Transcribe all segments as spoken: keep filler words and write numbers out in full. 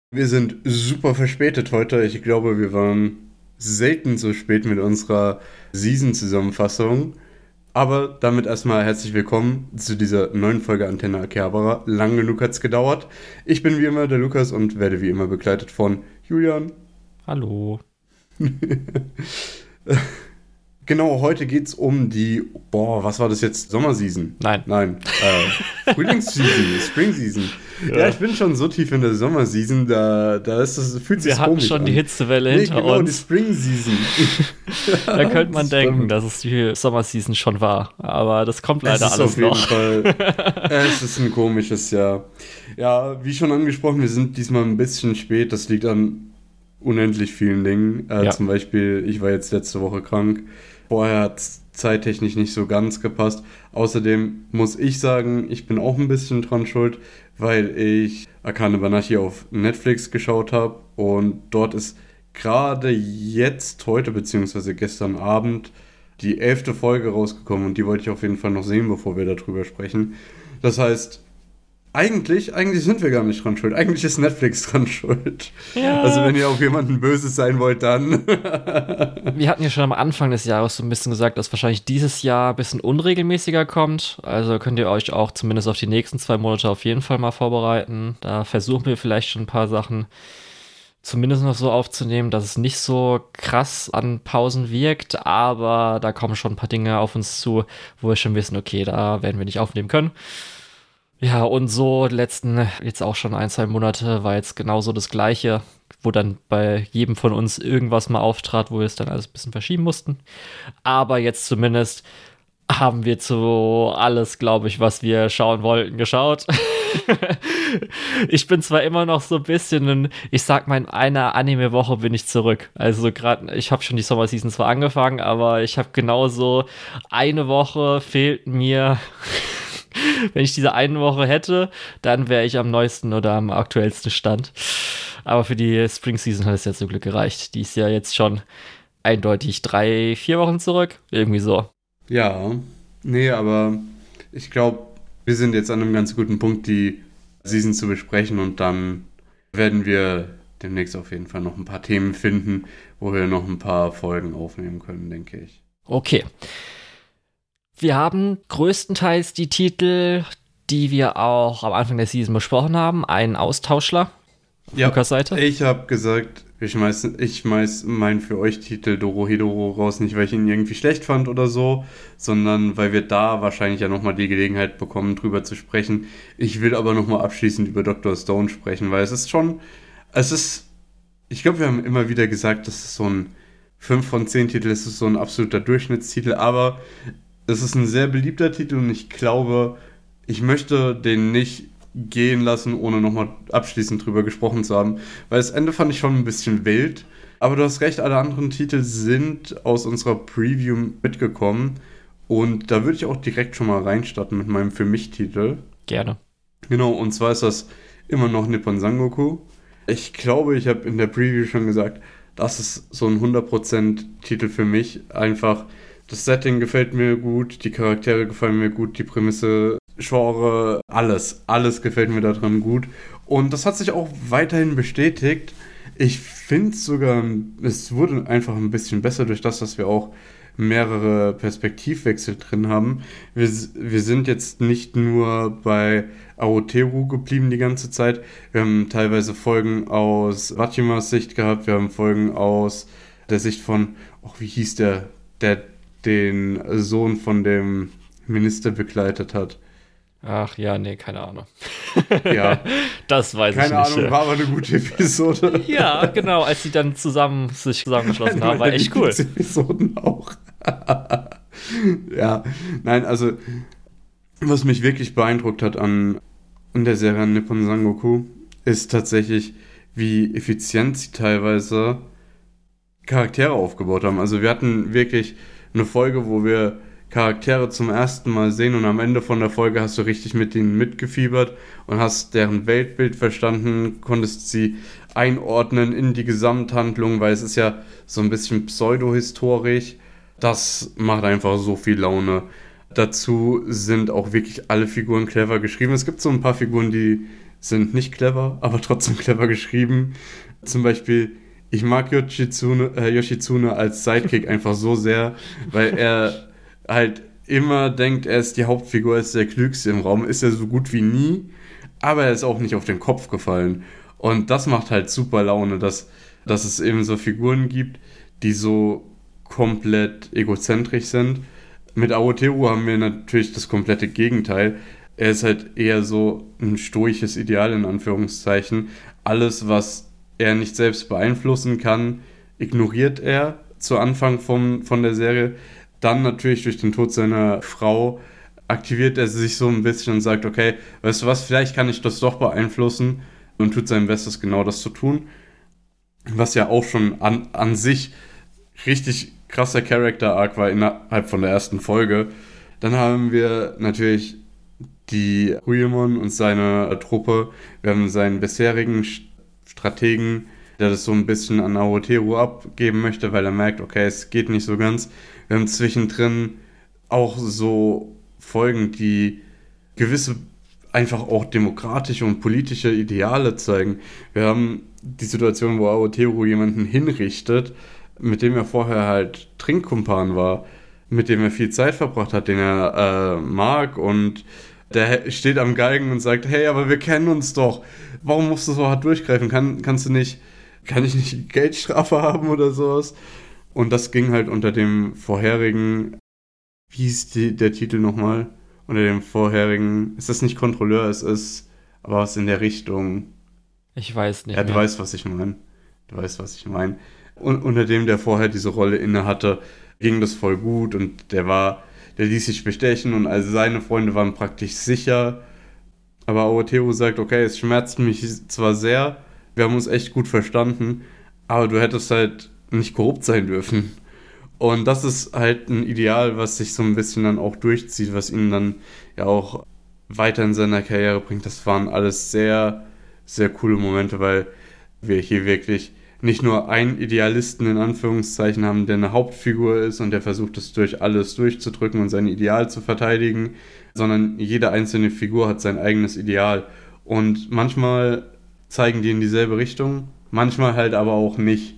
Wir sind super verspätet heute. Ich glaube, wir waren selten so spät mit unserer Season-Zusammenfassung. Aber damit erstmal herzlich willkommen zu dieser neuen Folge Antenne Akihabara. Lang genug hat's gedauert. Ich bin wie immer der Lukas und werde wie immer begleitet von Julian. Hallo. Genau, heute geht's um die, boah, was war das jetzt? Sommerseason? Nein. Nein, äh, Frühlingsseason, Springseason. Ja. ja, ich bin schon so tief in der Sommerseason, da, da ist das, fühlt sich Wir hatten schon an. die Hitzewelle nee, hinter genau, uns. Die Springseason. Da könnte man das denken, stimmt. dass es die Sommerseason schon war, aber das kommt leider es ist alles auf jeden noch. Fall, es ist ein komisches Jahr. Ja, wie schon angesprochen, wir sind diesmal ein bisschen spät, das liegt an unendlich vielen Dingen. Äh, Ja. Zum Beispiel, ich war jetzt letzte Woche krank. Vorher hat es zeittechnisch nicht so ganz gepasst. Außerdem muss ich sagen, ich bin auch ein bisschen dran schuld, weil ich Akane Banashi auf Netflix geschaut habe und dort ist gerade jetzt, heute beziehungsweise gestern Abend, die elfte Folge rausgekommen und die wollte ich auf jeden Fall noch sehen, bevor wir darüber sprechen. Das heißt, eigentlich, eigentlich sind wir gar nicht dran schuld. Eigentlich ist Netflix dran schuld. Ja. Also wenn ihr auf jemanden Böses sein wollt, dann... Wir hatten ja schon am Anfang des Jahres so ein bisschen gesagt, dass wahrscheinlich dieses Jahr ein bisschen unregelmäßiger kommt. Also könnt ihr euch auch zumindest auf die nächsten zwei Monate auf jeden Fall mal vorbereiten. Da versuchen wir vielleicht schon ein paar Sachen zumindest noch so aufzunehmen, dass es nicht so krass an Pausen wirkt. Aber da kommen schon ein paar Dinge auf uns zu, wo wir schon wissen, okay, da werden wir nicht aufnehmen können. Ja, und so die letzten, jetzt auch schon ein, zwei Monate, war jetzt genauso das Gleiche, wo dann bei jedem von uns irgendwas mal auftrat, wo wir es dann alles ein bisschen verschieben mussten. Aber jetzt zumindest haben wir zu alles, glaube ich, was wir schauen wollten, geschaut. Ich bin zwar immer noch so ein bisschen, in, ich sag mal, in einer Anime-Woche bin ich zurück. Also gerade, ich habe schon die Sommerseason zwar angefangen, aber ich habe genauso eine Woche fehlt mir. Wenn ich diese eine Woche hätte, dann wäre ich am neuesten oder am aktuellsten Stand. Aber für die Spring Season hat es ja zum Glück gereicht. Die ist ja jetzt schon eindeutig drei, vier Wochen zurück. Irgendwie so. Ja, nee, aber ich glaube, wir sind jetzt an einem ganz guten Punkt, die Season zu besprechen und dann werden wir demnächst auf jeden Fall noch ein paar Themen finden, wo wir noch ein paar Folgen aufnehmen können, denke ich. Okay. Wir haben größtenteils die Titel, die wir auch am Anfang der Season besprochen haben, einen Austauschler auf Ja, Lukas Seite. ich habe gesagt, ich schmeiß, ich schmeiß meinen für euch Titel Dorohedoro raus, nicht weil ich ihn irgendwie schlecht fand oder so, sondern weil wir da wahrscheinlich ja nochmal die Gelegenheit bekommen, drüber zu sprechen. Ich will aber nochmal abschließend über Doktor Stone sprechen, weil es ist schon, es ist, ich glaube, wir haben immer wieder gesagt, das ist so ein fünf von zehn Titel, es ist so ein absoluter Durchschnittstitel, aber es ist ein sehr beliebter Titel und ich glaube, ich möchte den nicht gehen lassen, ohne nochmal abschließend drüber gesprochen zu haben. Weil das Ende fand ich schon ein bisschen wild. Aber du hast recht, alle anderen Titel sind aus unserer Preview mitgekommen. Und da würde ich auch direkt schon mal reinstarten mit meinem Für-mich-Titel. Gerne. Genau, und zwar ist das immer noch Nippon Sangoku. Ich glaube, ich habe in der Preview schon gesagt, das ist so ein hundert Prozent Titel für mich. Einfach... Das Setting gefällt mir gut, die Charaktere gefallen mir gut, die Prämisse, Genre, alles, alles gefällt mir daran gut. Und das hat sich auch weiterhin bestätigt. Ich finde sogar, es wurde einfach ein bisschen besser durch das, dass wir auch mehrere Perspektivwechsel drin haben. Wir, wir sind jetzt nicht nur bei Aoteru geblieben die ganze Zeit. Wir haben teilweise Folgen aus Wachimas Sicht gehabt, wir haben Folgen aus der Sicht von, oh, wie hieß der, der den Sohn von dem Minister begleitet hat. Ach ja, nee, keine Ahnung. Ja. Das weiß keine ich nicht. Keine Ahnung, war aber eine gute Episode. Ja, genau, als sie dann zusammen sich zusammengeschlossen haben, war echt cool. Episoden auch. Ja, nein, also was mich wirklich beeindruckt hat an, an der Serie Nippon Sangoku ist tatsächlich, wie effizient sie teilweise Charaktere aufgebaut haben. Also wir hatten wirklich eine Folge, wo wir Charaktere zum ersten Mal sehen und am Ende von der Folge hast du richtig mit ihnen mitgefiebert und hast deren Weltbild verstanden, konntest sie einordnen in die Gesamthandlung, weil es ist ja so ein bisschen pseudohistorisch. Das macht einfach so viel Laune. Dazu sind auch wirklich alle Figuren clever geschrieben. Es gibt so ein paar Figuren, die sind nicht clever, aber trotzdem clever geschrieben. Zum Beispiel, ich mag Yoshitsune, äh, Yoshitsune als Sidekick einfach so sehr, weil er halt immer denkt, er ist die Hauptfigur, er ist der Klügste im Raum, ist er so gut wie nie, aber er ist auch nicht auf den Kopf gefallen. Und das macht halt super Laune, dass, dass es eben so Figuren gibt, die so komplett egozentrisch sind. Mit Aoteru haben wir natürlich das komplette Gegenteil. Er ist halt eher so ein stoisches Ideal in Anführungszeichen. Alles, was er nicht selbst beeinflussen kann, ignoriert er zu Anfang vom, von der Serie. Dann natürlich durch den Tod seiner Frau aktiviert er sich so ein bisschen und sagt, okay, weißt du was, vielleicht kann ich das doch beeinflussen, und tut sein Bestes, genau das zu tun. Was ja auch schon an, an sich richtig krasser Character-Arc war innerhalb von der ersten Folge. Dann haben wir natürlich die Ryuemon und seine Truppe. Wir haben seinen bisherigen Strategen, der das so ein bisschen an Aoteru abgeben möchte, weil er merkt, okay, es geht nicht so ganz. Wir haben zwischendrin auch so Folgen, die gewisse einfach auch demokratische und politische Ideale zeigen. Wir haben die Situation, wo Aoteru jemanden hinrichtet, mit dem er vorher halt Trinkkumpan war, mit dem er viel Zeit verbracht hat, den er äh, mag, und der steht am Galgen und sagt, hey, aber wir kennen uns doch. Warum musst du so hart durchgreifen? Kann, kannst du nicht, kann ich nicht Geldstrafe haben oder sowas? Und das ging halt unter dem vorherigen, wie hieß die, der Titel nochmal? Unter dem vorherigen, ist das nicht Kontrolleur, es ist aber was in der Richtung. Ich weiß nicht. Ja, du mehr. weißt, was ich meine. Du weißt, was ich meine. Und unter dem, der vorher diese Rolle inne hatte, ging das voll gut, und der war, der ließ sich bestechen, und also seine Freunde waren praktisch sicher. Aber Aoteru sagt, okay, es schmerzt mich zwar sehr, wir haben uns echt gut verstanden, aber du hättest halt nicht korrupt sein dürfen. Und das ist halt ein Ideal, was sich so ein bisschen dann auch durchzieht, was ihn dann ja auch weiter in seiner Karriere bringt. Das waren alles sehr, sehr coole Momente, weil wir hier wirklich nicht nur einen Idealisten in Anführungszeichen haben, der eine Hauptfigur ist und der versucht, es durch alles durchzudrücken und sein Ideal zu verteidigen, sondern jede einzelne Figur hat sein eigenes Ideal. Und manchmal zeigen die in dieselbe Richtung, manchmal halt aber auch nicht.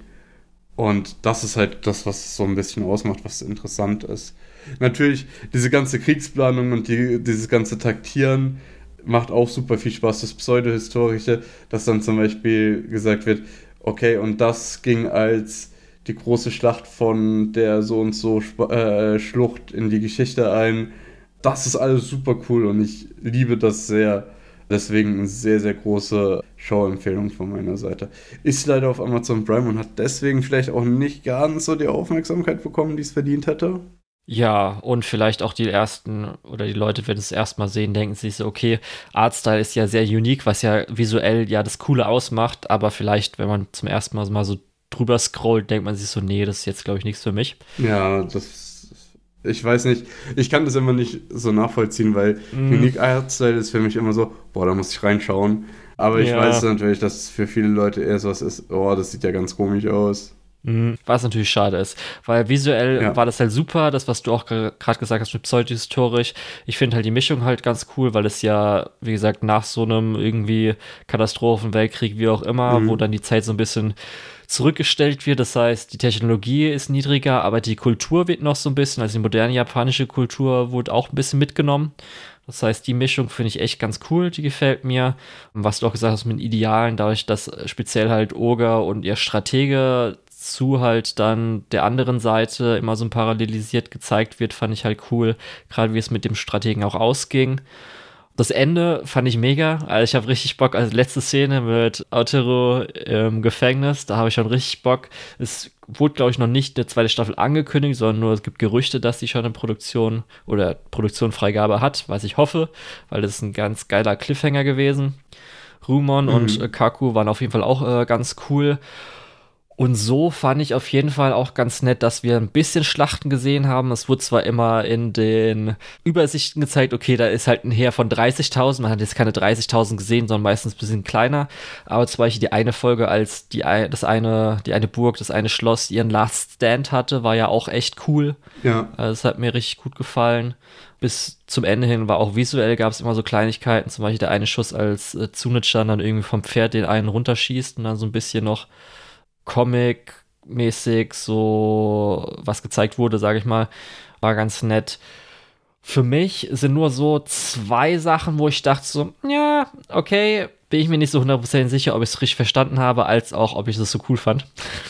Und das ist halt das, was es so ein bisschen ausmacht, was interessant ist. Natürlich, diese ganze Kriegsplanung und die, dieses ganze Taktieren macht auch super viel Spaß. Das Pseudohistorische, dass dann zum Beispiel gesagt wird, okay, und das ging als die große Schlacht von der so und so äh, Schlucht in die Geschichte ein. Das ist alles super cool und ich liebe das sehr. Deswegen eine sehr, sehr große Schauempfehlung von meiner Seite. Ist leider auf Amazon Prime und hat deswegen vielleicht auch nicht ganz so die Aufmerksamkeit bekommen, die es verdient hätte. Ja, und vielleicht auch die ersten oder die Leute, wenn es erstmal sehen, denken sich so, okay, Artstyle ist ja sehr unique, was ja visuell ja das Coole ausmacht, aber vielleicht, wenn man zum ersten Mal mal so drüber scrollt, denkt man sich so, nee, das ist jetzt, glaube ich, nichts für mich. Ja, das, ich weiß nicht, ich kann das immer nicht so nachvollziehen, weil mm. Unique Artstyle ist für mich immer so, boah, da muss ich reinschauen. Aber ich ja. weiß natürlich, dass es für viele Leute eher so was ist, oh, das sieht ja ganz komisch aus. Was natürlich schade ist, weil visuell ja. war das halt super, das, was du auch gerade gesagt hast mit pseudohistorisch. Ich finde halt die Mischung halt ganz cool, weil es ja, wie gesagt, nach so einem irgendwie Katastrophen, Weltkrieg, wie auch immer, mhm. wo dann die Zeit so ein bisschen zurückgestellt wird. Das heißt, die Technologie ist niedriger, aber die Kultur wird noch so ein bisschen, also die moderne japanische Kultur wurde auch ein bisschen mitgenommen. Das heißt, die Mischung finde ich echt ganz cool, die gefällt mir. Und was du auch gesagt hast mit Idealen, dadurch, dass speziell halt Oger und ihr Stratege zu halt dann der anderen Seite immer so ein parallelisiert gezeigt wird, fand ich halt cool, gerade wie es mit dem Strategen auch ausging. Das Ende fand ich mega, also ich habe richtig Bock, also letzte Szene mit Aoteru im Gefängnis, da habe ich schon richtig Bock. Es wurde, glaube ich, noch nicht eine zweite Staffel angekündigt, sondern nur es gibt Gerüchte, dass sie schon eine Produktion oder Produktionfreigabe hat, was ich hoffe, weil das ist ein ganz geiler Cliffhanger gewesen. Ryuemon mhm. und äh, Kaku waren auf jeden Fall auch äh, ganz cool. Und so fand ich auf jeden Fall auch ganz nett, dass wir ein bisschen Schlachten gesehen haben. Es wurde zwar immer in den Übersichten gezeigt, okay, da ist halt ein Heer von dreißigtausend. Man hat jetzt keine dreißigtausend gesehen, sondern meistens ein bisschen kleiner. Aber zum Beispiel die eine Folge, als die, das eine, die eine Burg, das eine Schloss ihren Last Stand hatte, war ja auch echt cool. Ja. Also das hat mir richtig gut gefallen. Bis zum Ende hin war auch visuell, gab es immer so Kleinigkeiten. Zum Beispiel der eine Schuss, als äh, Tsunechan dann irgendwie vom Pferd den einen runterschießt und dann so ein bisschen noch Comic-mäßig so was gezeigt wurde, sage ich mal, war ganz nett. Für mich sind nur so zwei Sachen, wo ich dachte so, ja, okay, bin ich mir nicht so hundertprozentig sicher, ob ich es richtig verstanden habe, als auch, ob ich es so cool fand.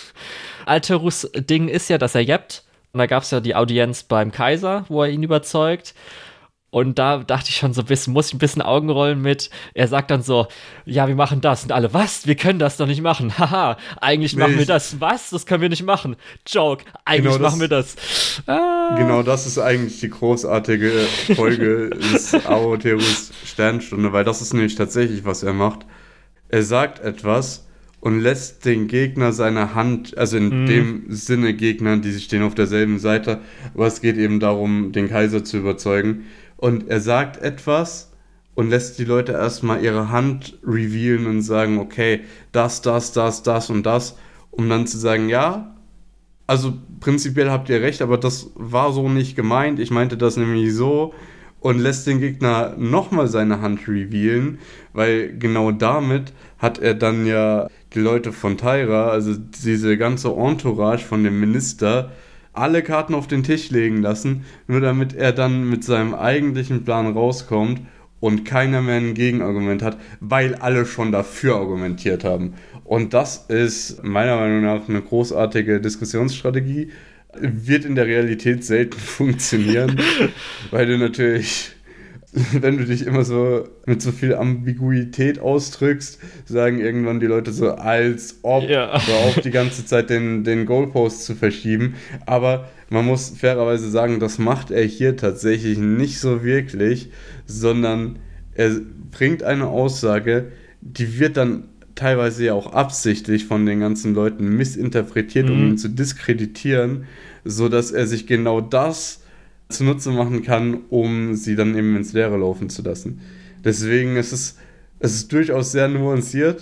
Alterus Ding ist ja, dass er jappt. Und da gab es ja die Audienz beim Kaiser, wo er ihn überzeugt. Und da dachte ich schon so ein bisschen, muss ich ein bisschen Augen rollen mit, er sagt dann so, ja, wir machen das. Und alle, was? Wir können das doch nicht machen. Haha, eigentlich nee, machen wir das. Was? Das können wir nicht machen. Joke, eigentlich genau machen das, wir das. Ah. Genau das ist eigentlich die großartige Folge des Aoterus Sternstunde, weil das ist nämlich tatsächlich, was er macht. Er sagt etwas und lässt den Gegner seine Hand, also in mm. dem Sinne Gegner, die stehen auf derselben Seite, aber es geht eben darum, den Kaiser zu überzeugen. Und er sagt etwas und lässt die Leute erstmal ihre Hand revealen und sagen, okay, das, das, das, das und das, um dann zu sagen, ja, also prinzipiell habt ihr recht, aber das war so nicht gemeint, ich meinte das nämlich so, und lässt den Gegner nochmal seine Hand revealen, weil genau damit hat er dann ja die Leute von Taira, also diese ganze Entourage von dem Minister, alle Karten auf den Tisch legen lassen, nur damit er dann mit seinem eigentlichen Plan rauskommt und keiner mehr ein Gegenargument hat, weil alle schon dafür argumentiert haben. Und das ist meiner Meinung nach eine großartige Diskussionsstrategie, wird in der Realität selten funktionieren, weil du natürlich, wenn du dich immer so mit so viel Ambiguität ausdrückst, sagen irgendwann die Leute so, als ob, ja. so auf die ganze Zeit den, den Goalpost zu verschieben. Aber man muss fairerweise sagen, das macht er hier tatsächlich nicht so wirklich, sondern er bringt eine Aussage, die wird dann teilweise ja auch absichtlich von den ganzen Leuten missinterpretiert, mhm. um ihn zu diskreditieren, sodass er sich genau das zunutze machen kann, um sie dann eben ins Leere laufen zu lassen. Deswegen ist es, es ist durchaus sehr nuanciert,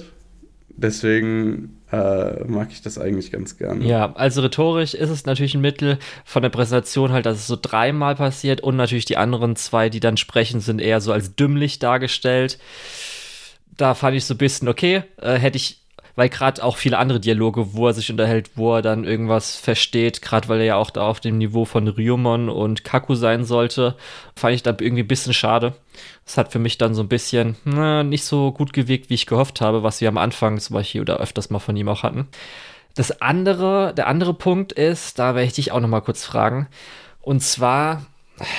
deswegen äh, mag ich das eigentlich ganz gerne. Ja, also rhetorisch ist es natürlich ein Mittel von der Präsentation halt, dass es so dreimal passiert und natürlich die anderen zwei, die dann sprechen, sind eher so als dümmlich dargestellt. Da fand ich so ein bisschen, okay, äh, hätte ich, weil gerade auch viele andere Dialoge, wo er sich unterhält, wo er dann irgendwas versteht, gerade weil er ja auch da auf dem Niveau von Ryumon und Kaku sein sollte, fand ich dann irgendwie ein bisschen schade. Das hat für mich dann so ein bisschen na, nicht so gut gewirkt, wie ich gehofft habe, was wir am Anfang zum Beispiel oder öfters mal von ihm auch hatten. Das andere, der andere Punkt ist, da werde ich dich auch noch mal kurz fragen, und zwar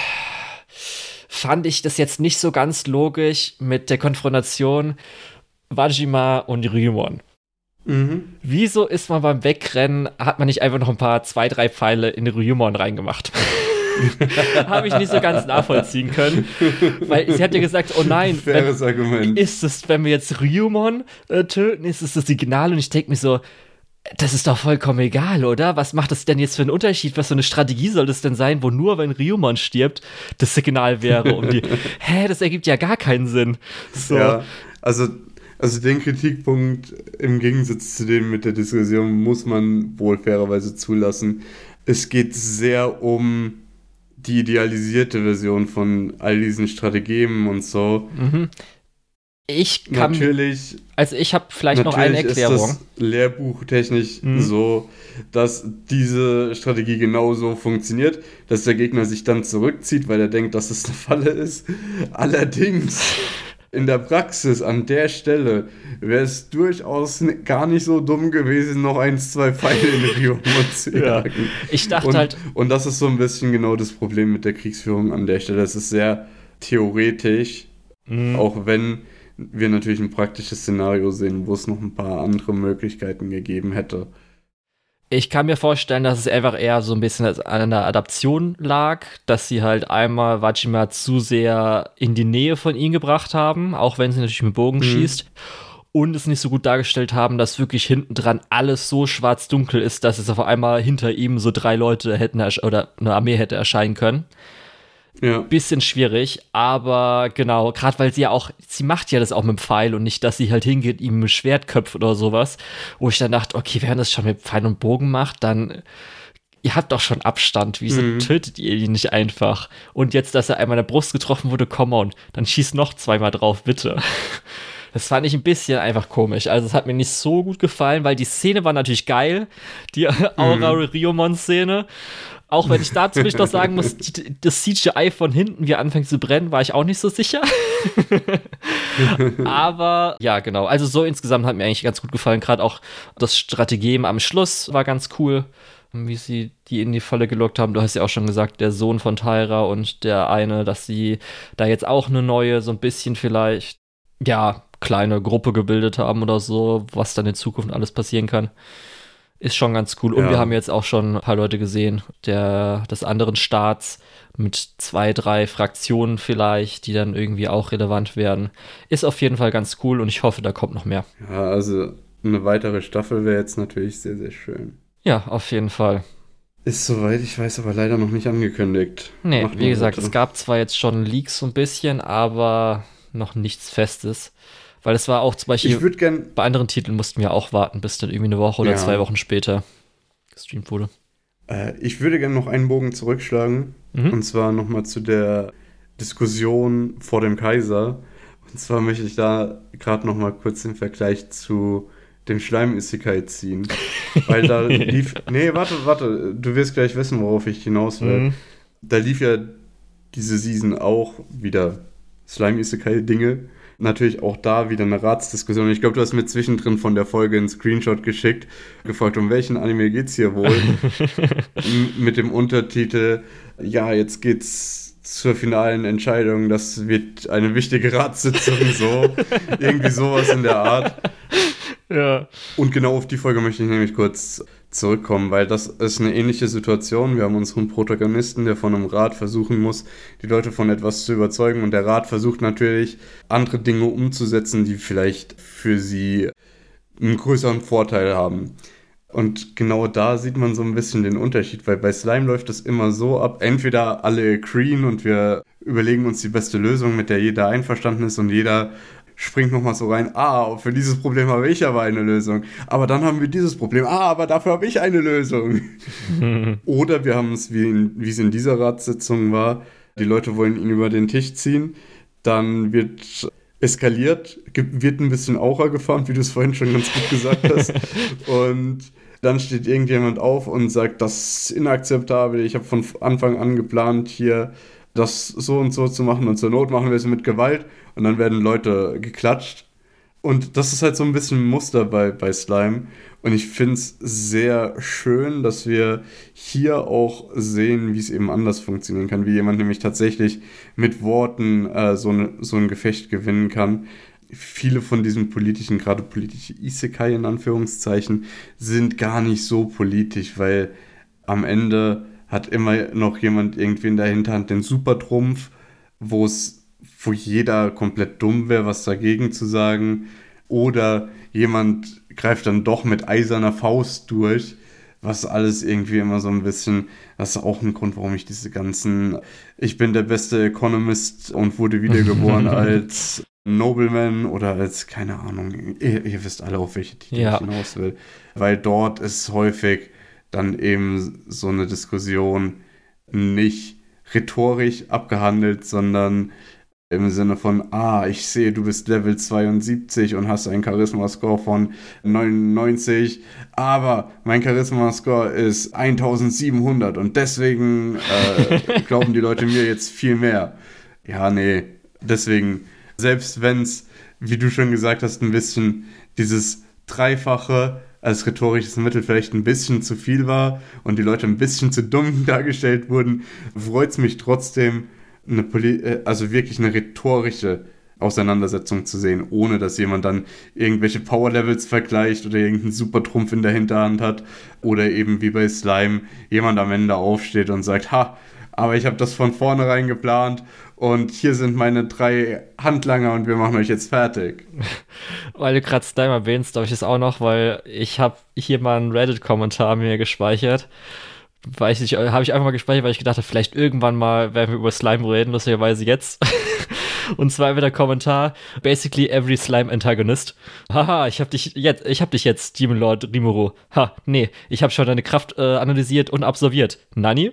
fand ich das jetzt nicht so ganz logisch mit der Konfrontation Wajima und Ryumon. Mhm. Wieso ist man beim Wegrennen, hat man nicht einfach noch ein paar, zwei, drei Pfeile in Ryumon reingemacht? Habe ich nicht so ganz nachvollziehen können. Weil sie hat ja gesagt, oh nein, faires wenn, Argument. Ist es, wenn wir jetzt Ryumon äh, töten, ist es das Signal? Und ich denke mir so, das ist doch vollkommen egal, oder? Was macht das denn jetzt für einen Unterschied? Was für eine Strategie soll das denn sein, wo nur, wenn Ryumon stirbt, das Signal wäre, um die... Hä, das ergibt ja gar keinen Sinn. So. Ja, also... Also den Kritikpunkt im Gegensatz zu dem mit der Diskussion muss man wohl fairerweise zulassen. Es geht sehr um die idealisierte Version von all diesen Strategien und so. Mhm. Ich kann... Natürlich... Also ich habe vielleicht noch eine Erklärung. Ist das lehrbuchtechnisch mhm. so, dass diese Strategie genauso funktioniert, dass der Gegner sich dann zurückzieht, weil er denkt, dass es eine Falle ist. Allerdings... In der Praxis, an der Stelle, wäre es durchaus gar nicht so dumm gewesen, noch eins, zwei Pfeile in Ryumon zu jagen. Ja, ich dachte und, halt... Und das ist so ein bisschen genau das Problem mit der Kriegsführung an der Stelle. Es ist sehr theoretisch, mhm. auch wenn wir natürlich ein praktisches Szenario sehen, wo es noch ein paar andere Möglichkeiten gegeben hätte. Ich kann mir vorstellen, dass es einfach eher so ein bisschen an der Adaption lag, dass sie halt einmal Wajima zu sehr in die Nähe von ihm gebracht haben, auch wenn sie natürlich mit Bogen mhm. schießt. und es nicht so gut dargestellt haben, dass wirklich hinten dran alles so schwarz-dunkel ist, dass es auf einmal hinter ihm so drei Leute hätten ersch- oder eine Armee hätte erscheinen können. Ja. Bisschen schwierig, aber genau, gerade weil sie ja auch, sie macht ja das auch mit dem Pfeil und nicht, dass sie halt hingeht, ihm ein Schwert köpft oder sowas, wo ich dann dachte, okay, wenn das schon mit Pfeil und Bogen macht, dann ihr habt doch schon Abstand, wieso mhm. tötet ihr ihn nicht einfach? Und jetzt, dass er einmal in der Brust getroffen wurde, come on, dann schießt noch zweimal drauf, bitte. Das fand ich ein bisschen einfach komisch. Also es hat mir nicht so gut gefallen, weil die Szene war natürlich geil, die Aura-Ryomon-Szene. Auch wenn ich dazu nicht noch sagen muss, das C G I von hinten, wie er anfängt zu brennen, war ich auch nicht so sicher. Aber ja, genau. Also so insgesamt hat mir eigentlich ganz gut gefallen. Gerade auch das Strategem am Schluss war ganz cool, wie sie die in die Falle gelockt haben. Du hast ja auch schon gesagt, der Sohn von Tyra und der eine, dass sie da jetzt auch eine neue, so ein bisschen vielleicht, ja, kleine Gruppe gebildet haben oder so, was dann in Zukunft alles passieren kann. Ist schon ganz cool. Und ja. wir haben jetzt auch schon ein paar Leute gesehen, der des anderen Staats mit zwei, drei Fraktionen vielleicht, die dann irgendwie auch relevant werden. Ist auf jeden Fall ganz cool und ich hoffe, da kommt noch mehr. Ja, also eine weitere Staffel wäre jetzt natürlich sehr, sehr schön. Ja, auf jeden Fall. Ist soweit, ich weiß, aber leider noch nicht angekündigt. Nee, Macht wie gesagt, bitte. Es gab zwar jetzt schon Leaks so ein bisschen, aber noch nichts Festes. Weil es war auch zum Beispiel, ich würd gern, bei anderen Titeln mussten wir auch warten, bis dann irgendwie eine Woche oder ja. zwei Wochen später gestreamt wurde. Äh, ich würde gerne noch einen Bogen zurückschlagen. Mhm. Und zwar nochmal zu der Diskussion vor dem Kaiser. Und zwar möchte ich da gerade nochmal kurz den Vergleich zu dem Schleim-Isekai ziehen. Weil da lief, nee, warte, warte, du wirst gleich wissen, worauf ich hinaus will. Mhm. Da lief ja diese Season auch wieder Slime-Isekai-Dinge. Natürlich auch da wieder eine Ratsdiskussion. Ich glaube, du hast mir zwischendrin von der Folge einen Screenshot geschickt, gefragt, um welchen Anime geht's hier wohl? M- mit dem Untertitel, ja, jetzt geht's zur finalen Entscheidung, das wird eine wichtige Ratssitzung, so. Irgendwie sowas in der Art. Ja. Und genau auf die Folge möchte ich nämlich kurz zurückkommen, weil das ist eine ähnliche Situation. Wir haben unseren Protagonisten, der von einem Rat versuchen muss, die Leute von etwas zu überzeugen, und der Rat versucht natürlich, andere Dinge umzusetzen, die vielleicht für sie einen größeren Vorteil haben. Und genau da sieht man so ein bisschen den Unterschied, weil bei Slime läuft das immer so ab, entweder alle agreeen und wir überlegen uns die beste Lösung, mit der jeder einverstanden ist, und jeder springt nochmal so rein, ah, für dieses Problem habe ich aber eine Lösung. Aber dann haben wir dieses Problem, ah, aber dafür habe ich eine Lösung. Oder wir haben es, wie, in, wie es in dieser Ratssitzung war, die Leute wollen ihn über den Tisch ziehen, dann wird eskaliert, wird ein bisschen Aura gefahren, wie du es vorhin schon ganz gut gesagt hast. Und dann steht irgendjemand auf und sagt, das ist inakzeptabel, ich habe von Anfang an geplant, hier das so und so zu machen, und zur Not machen wir es mit Gewalt, und dann werden Leute geklatscht. Und das ist halt so ein bisschen ein Muster bei, bei Slime. Und ich finde es sehr schön, dass wir hier auch sehen, wie es eben anders funktionieren kann, wie jemand nämlich tatsächlich mit Worten äh, so, ne, so ein Gefecht gewinnen kann. Viele von diesen politischen, gerade politische Isekai in Anführungszeichen, sind gar nicht so politisch, weil am Ende hat immer noch jemand irgendwie in der Hinterhand den Supertrumpf, wo es wo jeder komplett dumm wäre, was dagegen zu sagen. Oder jemand greift dann doch mit eiserner Faust durch, was alles irgendwie immer so ein bisschen, das ist auch ein Grund, warum ich diese ganzen, ich bin der beste Economist und wurde wiedergeboren als Nobleman oder als, keine Ahnung, ihr, ihr wisst alle, auf welche Titel ja. ich hinaus will. Weil dort ist häufig dann eben so eine Diskussion nicht rhetorisch abgehandelt, sondern im Sinne von, ah, ich sehe, du bist Level zweiundsiebzig und hast einen Charisma-Score von neunundneunzig, aber mein Charisma-Score ist eintausendsiebenhundert und deswegen äh, glauben die Leute mir jetzt viel mehr. Ja, nee, deswegen, selbst wenn es, wie du schon gesagt hast, ein bisschen dieses Dreifache als rhetorisches Mittel vielleicht ein bisschen zu viel war und die Leute ein bisschen zu dumm dargestellt wurden, freut es mich trotzdem, eine Poli- also wirklich eine rhetorische Auseinandersetzung zu sehen, ohne dass jemand dann irgendwelche Power-Levels vergleicht oder irgendeinen Supertrumpf in der Hinterhand hat oder eben wie bei Slime jemand am Ende aufsteht und sagt, ha, aber ich habe das von vornherein geplant und hier sind meine drei Handlanger und wir machen euch jetzt fertig. Weil du gerade Slime erwähnst, darf ich das auch noch, weil ich habe hier mal einen Reddit-Kommentar mir gespeichert. Weiß ich, habe ich einfach mal gespeichert, weil ich gedacht habe, vielleicht irgendwann mal werden wir über Slime reden, lustigerweise jetzt. Und zwar wieder der Kommentar: Basically every Slime Antagonist. Haha, ich hab dich jetzt, ich hab dich jetzt, Demon Lord Rimuru. Ha, nee, ich habe schon deine Kraft äh, analysiert und absolviert. Nani?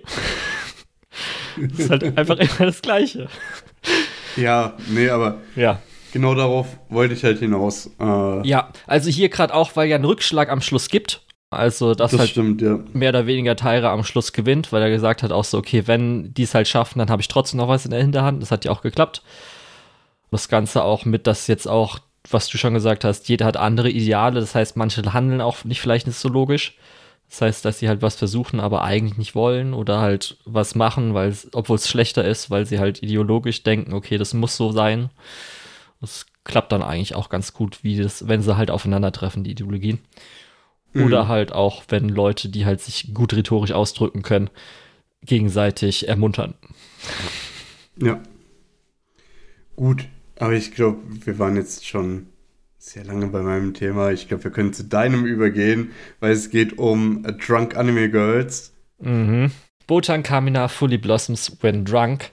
Das ist halt einfach immer das Gleiche. Ja, nee, aber ja. Genau darauf wollte ich halt hinaus. Äh, ja, also hier gerade auch, weil ja einen Rückschlag am Schluss gibt. Also, dass das halt stimmt, ja. mehr oder weniger Tyra am Schluss gewinnt, weil er gesagt hat auch so, okay, wenn die es halt schaffen, dann habe ich trotzdem noch was in der Hinterhand. Das hat ja auch geklappt. Das Ganze auch mit, dass jetzt auch, was du schon gesagt hast, jeder hat andere Ideale. Das heißt, manche handeln auch nicht vielleicht nicht so logisch. Das heißt, dass sie halt was versuchen, aber eigentlich nicht wollen oder halt was machen, weil obwohl es schlechter ist, weil sie halt ideologisch denken, okay, das muss so sein. Das klappt dann eigentlich auch ganz gut, wie das, wenn sie halt aufeinandertreffen, die Ideologien. Oder mhm. halt auch, wenn Leute, die halt sich gut rhetorisch ausdrücken können, gegenseitig ermuntern. Ja. Gut, aber ich glaube, wir waren jetzt schon sehr lange bei meinem Thema. Ich glaube, wir können zu deinem übergehen, weil es geht um Drunk Anime Girls. Mhm. Botan Kamina Fully Blossoms When Drunk.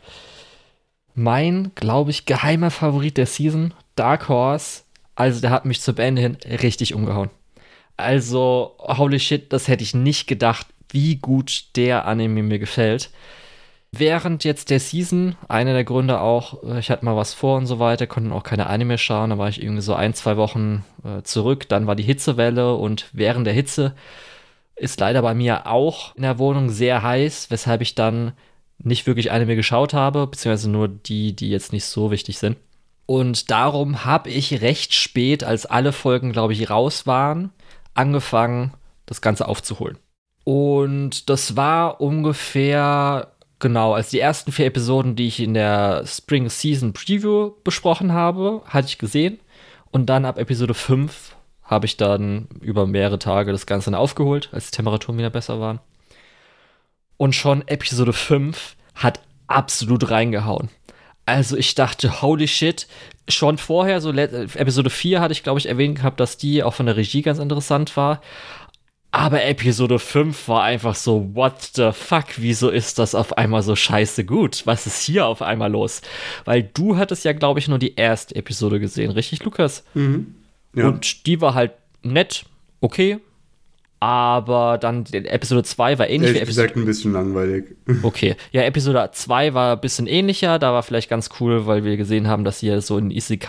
Mein, glaube ich, geheimer Favorit der Season, Dark Horse. Also der hat mich zum Ende hin richtig umgehauen. Also, holy shit, das hätte ich nicht gedacht, wie gut der Anime mir gefällt. Während jetzt der Season, einer der Gründe auch, ich hatte mal was vor und so weiter, konnte auch keine Anime schauen, da war ich irgendwie so ein, zwei Wochen äh, zurück, dann war die Hitzewelle und während der Hitze ist leider bei mir auch in der Wohnung sehr heiß, weshalb ich dann nicht wirklich Anime geschaut habe, beziehungsweise nur die, die jetzt nicht so wichtig sind. Und darum habe ich recht spät, als alle Folgen, glaube ich, raus waren, angefangen, das Ganze aufzuholen. Und das war ungefähr, genau, also die ersten vier Episoden, die ich in der Spring Season Preview besprochen habe, hatte ich gesehen. Und dann ab Episode fünf habe ich dann über mehrere Tage das Ganze dann aufgeholt, als die Temperaturen wieder besser waren. Und schon Episode fünf hat absolut reingehauen. Also ich dachte, holy shit, schon vorher, so Episode vier hatte ich, glaube ich, erwähnt gehabt, dass die auch von der Regie ganz interessant war. Aber Episode fünf war einfach so, what the fuck, wieso ist das auf einmal so scheiße gut? Was ist hier auf einmal los? Weil du hattest ja, glaube ich, nur die erste Episode gesehen, richtig, Lukas? Mhm. Ja. Und die war halt nett, okay. Aber dann Episode zwei war ähnlich Ehrlich wie Episode... gesagt ein bisschen langweilig. Okay. Ja, Episode zwei war ein bisschen ähnlicher. Da war vielleicht ganz cool, weil wir gesehen haben, dass sie ja so in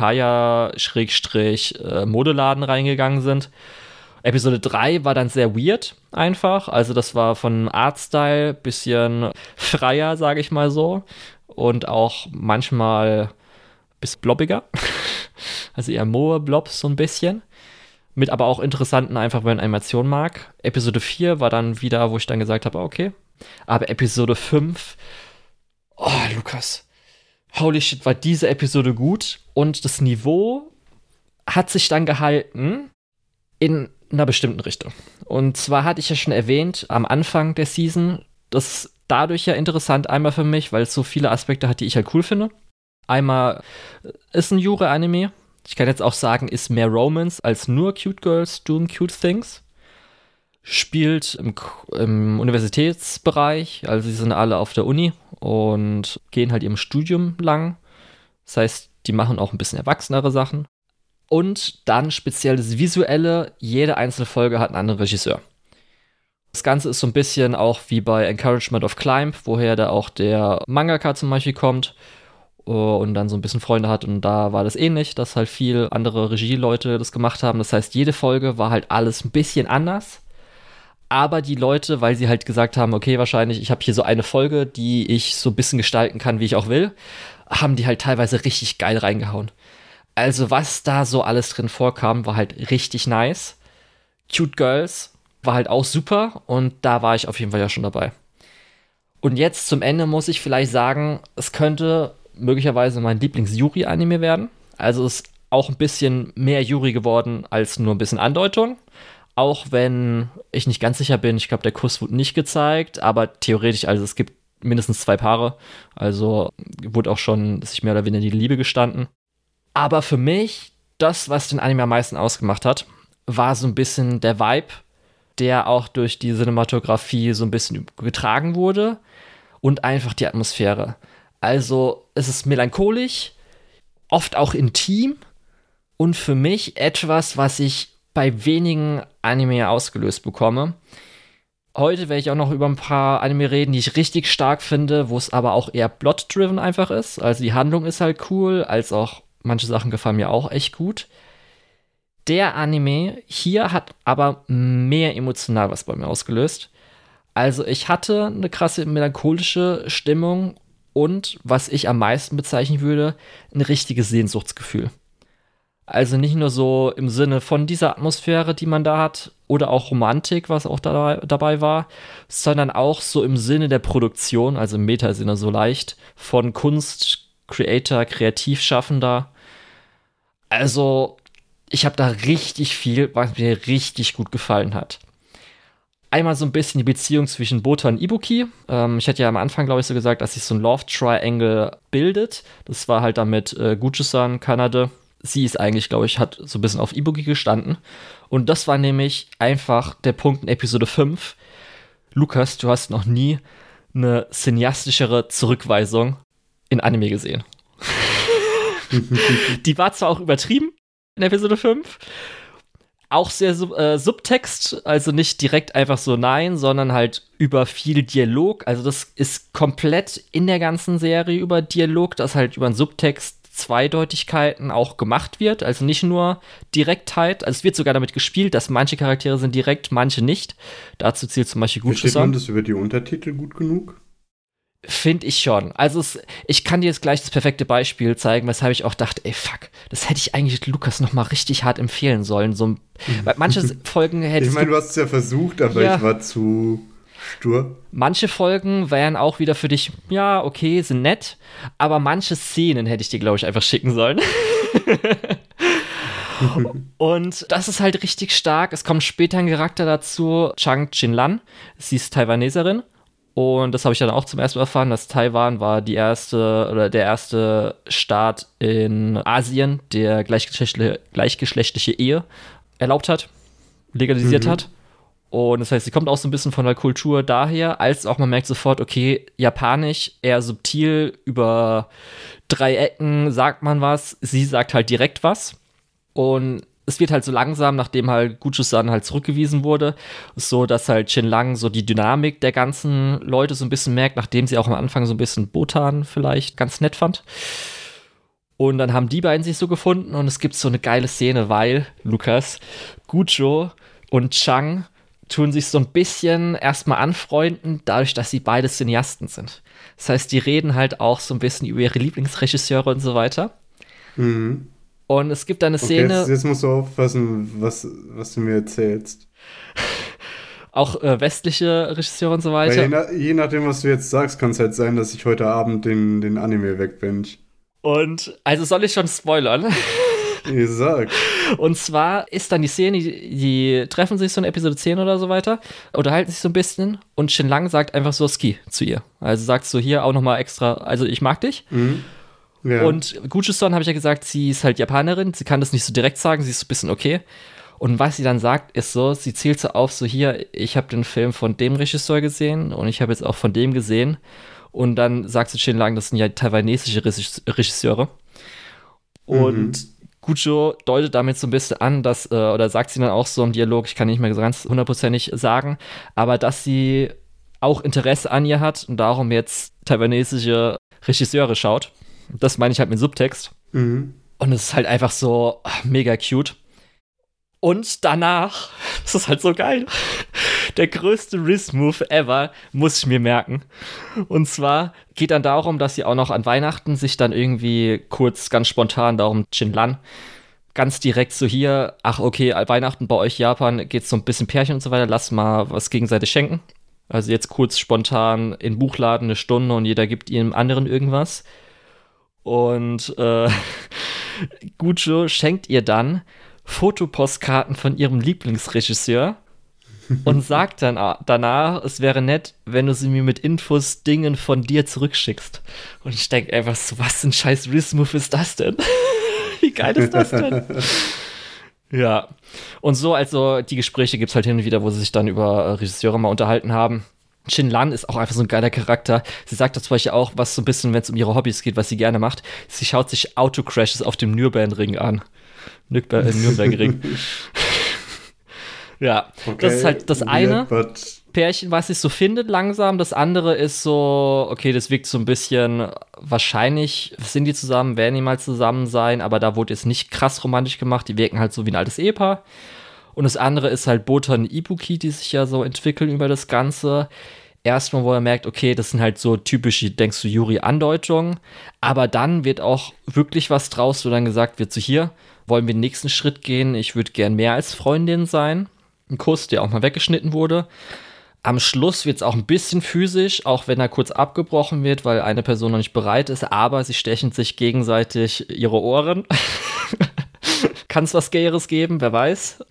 Isekaya-Modeladen reingegangen sind. Episode drei war dann sehr weird einfach. Also das war von Artstyle ein bisschen freier, sage ich mal so. Und auch manchmal ein bisschen blobbiger. Also eher Moe-Blobs so ein bisschen. Mit aber auch interessanten, einfach wenn man Animation mag. Episode vier war dann wieder, wo ich dann gesagt habe, okay. Aber Episode fünf, oh, Lukas, holy shit, war diese Episode gut. Und das Niveau hat sich dann gehalten in einer bestimmten Richtung. Und zwar hatte ich ja schon erwähnt, am Anfang der Season, das ist dadurch ja interessant, einmal für mich, weil es so viele Aspekte hat, die ich halt cool finde. Einmal ist ein Yuri-Anime. Ich kann jetzt auch sagen, ist mehr Romance als nur Cute Girls Doing Cute Things. Spielt im, im Universitätsbereich, also sie sind alle auf der Uni und gehen halt ihrem Studium lang. Das heißt, die machen auch ein bisschen erwachsenere Sachen. Und dann speziell das Visuelle, jede einzelne Folge hat einen anderen Regisseur. Das Ganze ist so ein bisschen auch wie bei Encouragement of Climb, woher da auch der Mangaka zum Beispiel kommt. Und dann so ein bisschen Freunde hat und da war das ähnlich, dass halt viel andere Regieleute das gemacht haben. Das heißt, jede Folge war halt alles ein bisschen anders. Aber die Leute, weil sie halt gesagt haben, okay, wahrscheinlich, ich habe hier so eine Folge, die ich so ein bisschen gestalten kann, wie ich auch will, haben die halt teilweise richtig geil reingehauen. Also was da so alles drin vorkam, war halt richtig nice. Cute Girls war halt auch super und da war ich auf jeden Fall ja schon dabei. Und jetzt zum Ende muss ich vielleicht sagen, es könnte möglicherweise mein Lieblings-Yuri-Anime werden. Also ist auch ein bisschen mehr Yuri geworden als nur ein bisschen Andeutung. Auch wenn ich nicht ganz sicher bin, ich glaube, der Kuss wurde nicht gezeigt, aber theoretisch, also es gibt mindestens zwei Paare. Also wurde auch schon sich mehr oder weniger die Liebe gestanden. Aber für mich, das, was den Anime am meisten ausgemacht hat, war so ein bisschen der Vibe, der auch durch die Cinematografie so ein bisschen getragen wurde und einfach die Atmosphäre. Also es ist melancholisch, oft auch intim und für mich etwas, was ich bei wenigen Anime ausgelöst bekomme. Heute werde ich auch noch über ein paar Anime reden, die ich richtig stark finde, wo es aber auch eher plot-driven einfach ist. Also die Handlung ist halt cool, als auch manche Sachen gefallen mir auch echt gut. Der Anime hier hat aber mehr emotional was bei mir ausgelöst. Also ich hatte eine krasse melancholische Stimmung und, was ich am meisten bezeichnen würde, ein richtiges Sehnsuchtsgefühl. Also nicht nur so im Sinne von dieser Atmosphäre, die man da hat, oder auch Romantik, was auch da, dabei war, sondern auch so im Sinne der Produktion, also im Metasinne so leicht, von Kunst, Creator, Kreativschaffender. Also ich habe da richtig viel, was mir richtig gut gefallen hat. Einmal so ein bisschen die Beziehung zwischen Bota und Ibuki. Ähm, ich hatte ja am Anfang, glaube ich, so gesagt, dass sich so ein Love Triangle bildet. Das war halt damit äh, Gucci-san, Kanade. Sie ist eigentlich, glaube ich, hat so ein bisschen auf Ibuki gestanden. Und das war nämlich einfach der Punkt in Episode fünf. Lukas, du hast noch nie eine cineastischere Zurückweisung in Anime gesehen. Die war zwar auch übertrieben in Episode fünf, auch sehr äh, Subtext, also nicht direkt einfach so nein, sondern halt über viel Dialog. Also das ist komplett in der ganzen Serie über Dialog, dass halt über einen Subtext Zweideutigkeiten auch gemacht wird, also nicht nur Direktheit. Also es wird sogar damit gespielt, dass manche Charaktere sind direkt, manche nicht. Dazu zählt zum Beispiel Gucci-san. Versteht man das über die Untertitel gut genug? Finde ich schon. Also es, ich kann dir jetzt gleich das perfekte Beispiel zeigen, weshalb ich auch dachte, ey fuck, das hätte ich eigentlich Lukas noch mal richtig hart empfehlen sollen. So, weil manche Folgen hättest Ich meine, du hast es ja versucht, aber ja. ich war zu stur. Manche Folgen wären auch wieder für dich, ja, okay, sind nett, aber manche Szenen hätte ich dir, glaube ich, einfach schicken sollen. Und das ist halt richtig stark. Es kommt später ein Charakter dazu, Chang Chin-lan. Sie ist Taiwaneserin. Und das habe ich dann auch zum ersten Mal erfahren, dass Taiwan war die erste oder der erste Staat in Asien, der gleichgeschlechtliche, gleichgeschlechtliche Ehe erlaubt hat, legalisiert mhm. hat. Und das heißt, sie kommt auch so ein bisschen von der Kultur daher, als auch man merkt sofort, okay, japanisch, eher subtil, über drei Ecken sagt man was, sie sagt halt direkt was. Und es wird halt so langsam, nachdem halt Gucci-san halt zurückgewiesen wurde, so dass halt Chin-lang so die Dynamik der ganzen Leute so ein bisschen merkt, nachdem sie auch am Anfang so ein bisschen Botan vielleicht ganz nett fand. Und dann haben die beiden sich so gefunden und es gibt so eine geile Szene, weil, Lukas, Gujo und Chang tun sich so ein bisschen erstmal anfreunden, dadurch, dass sie beide Cineasten sind. Das heißt, die reden halt auch so ein bisschen über ihre Lieblingsregisseure und so weiter. Mhm. Und es gibt eine Szene. Okay, jetzt, jetzt musst du aufpassen, was, was du mir erzählst. Auch äh, westliche Regisseure und so weiter. Weil je, nach, je nachdem, was du jetzt sagst, kann es halt sein, dass ich heute Abend den, den Anime wegbinge. Und, also soll ich schon spoilern? Ihr sagt. Und zwar ist dann die Szene, die, die treffen sich so in Episode zehn oder so weiter, unterhalten sich so ein bisschen und Chin-lang sagt einfach so Ski zu ihr. Also sagt so hier auch nochmal extra, also ich mag dich. Mhm. Ja. Und Gucci-san habe ich ja gesagt, sie ist halt Japanerin, sie kann das nicht so direkt sagen, sie ist so ein bisschen okay. Und was sie dann sagt, ist so, sie zählt so auf, so hier, ich habe den Film von dem Regisseur gesehen und ich habe jetzt auch von dem gesehen. Und dann sagt sie Chin-lang, das sind ja taiwanesische Regisseure. Und mhm. Gujo deutet damit so ein bisschen an, dass, äh, oder sagt sie dann auch so im Dialog, ich kann nicht mehr ganz hundertprozentig sagen, aber dass sie auch Interesse an ihr hat und darum jetzt taiwanesische Regisseure schaut. Das meine ich halt mit Subtext. Mhm. Und es ist halt einfach so ach, mega cute. Und danach, das ist halt so geil, der größte Riz-Move ever, muss ich mir merken. Und zwar geht dann darum, dass sie auch noch an Weihnachten sich dann irgendwie kurz, ganz spontan, darum Chin-lan, ganz direkt so hier, ach okay, Weihnachten bei euch Japan, geht's so ein bisschen Pärchen und so weiter, lass mal was gegenseitig schenken. Also jetzt kurz spontan in Buchladen eine Stunde und jeder gibt ihrem anderen irgendwas. Und äh, Gujo schenkt ihr dann Fotopostkarten von ihrem Lieblingsregisseur und sagt dann a- danach, es wäre nett, wenn du sie mir mit Infos, Dingen von dir zurückschickst. Und ich denke einfach so, was für ein scheiß Riz-Move ist das denn? Wie geil ist das denn? Ja. Und so, also die Gespräche gibt es halt hin und wieder, wo sie sich dann über äh, Regisseure mal unterhalten haben. Shin Lan ist auch einfach so ein geiler Charakter. Sie sagt das zum Beispiel auch, was so ein bisschen, wenn es um ihre Hobbys geht, was sie gerne macht. Sie schaut sich Autocrashes auf dem Nürburgring an. Nürburg- äh, Nürburgring. Ja, Okay, das ist halt das eine weird, Pärchen, was sich so findet langsam. Das andere ist so, okay, das wirkt so ein bisschen, wahrscheinlich sind die zusammen, werden die mal zusammen sein, aber da wurde jetzt nicht krass romantisch gemacht. Die wirken halt so wie ein altes Ehepaar. Und das andere ist halt Botan und Ibuki, die sich ja so entwickeln über das Ganze. Erstmal, wo er merkt, okay, das sind halt so typische, denkst du, Yuri-Andeutungen. Aber dann wird auch wirklich was draus, wo dann gesagt wird, so hier, wollen wir den nächsten Schritt gehen? Ich würde gern mehr als Freundin sein. Ein Kuss, der auch mal weggeschnitten wurde. Am Schluss wird es auch ein bisschen physisch, auch wenn er kurz abgebrochen wird, weil eine Person noch nicht bereit ist. Aber sie stechen sich gegenseitig ihre Ohren. Kann es was Gayes geben? Wer weiß.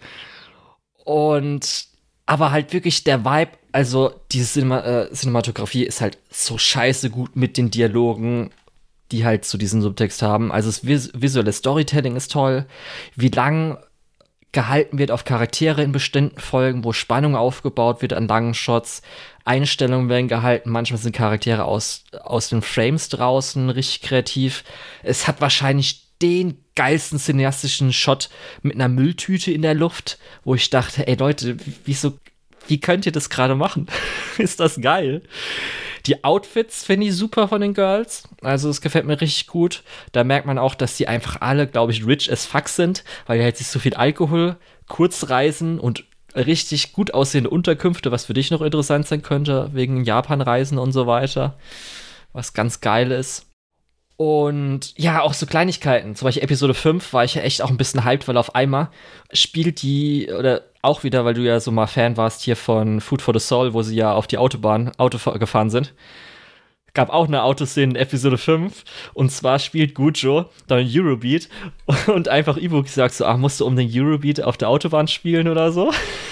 Und aber halt wirklich der Vibe, also diese Cinema, äh, Cinematografie ist halt so scheiße gut mit den Dialogen, die halt zu diesem Subtext haben. Also das vis- visuelle Storytelling ist toll. Wie lang gehalten wird auf Charaktere in bestimmten Folgen, wo Spannung aufgebaut wird an langen Shots. Einstellungen werden gehalten. Manchmal sind Charaktere aus, aus den Frames draußen, richtig kreativ. Es hat wahrscheinlich den geilsten cineastischen Shot mit einer Mülltüte in der Luft, wo ich dachte, ey Leute, wieso, wie könnt ihr das gerade machen? Ist das geil? Die Outfits finde ich super von den Girls. Also es gefällt mir richtig gut. Da merkt man auch, dass die einfach alle, glaube ich, rich as fuck sind, weil die halt sich so viel Alkohol, Kurzreisen und richtig gut aussehende Unterkünfte, was für dich noch interessant sein könnte, wegen Japanreisen und so weiter. Was ganz geil ist. Und ja, auch so Kleinigkeiten. Zum Beispiel Episode fünf war ich ja echt auch ein bisschen hyped, weil auf einmal spielt die, oder auch wieder, weil du ja so mal Fan warst hier von Food for the Soul, wo sie ja auf die Autobahn Auto fa- gefahren sind. Gab auch eine Autoszene in Episode fünf. Und zwar spielt Gujo dann Eurobeat und einfach Ibuki sagt so, ach, musst du um den Eurobeat auf der Autobahn spielen oder so?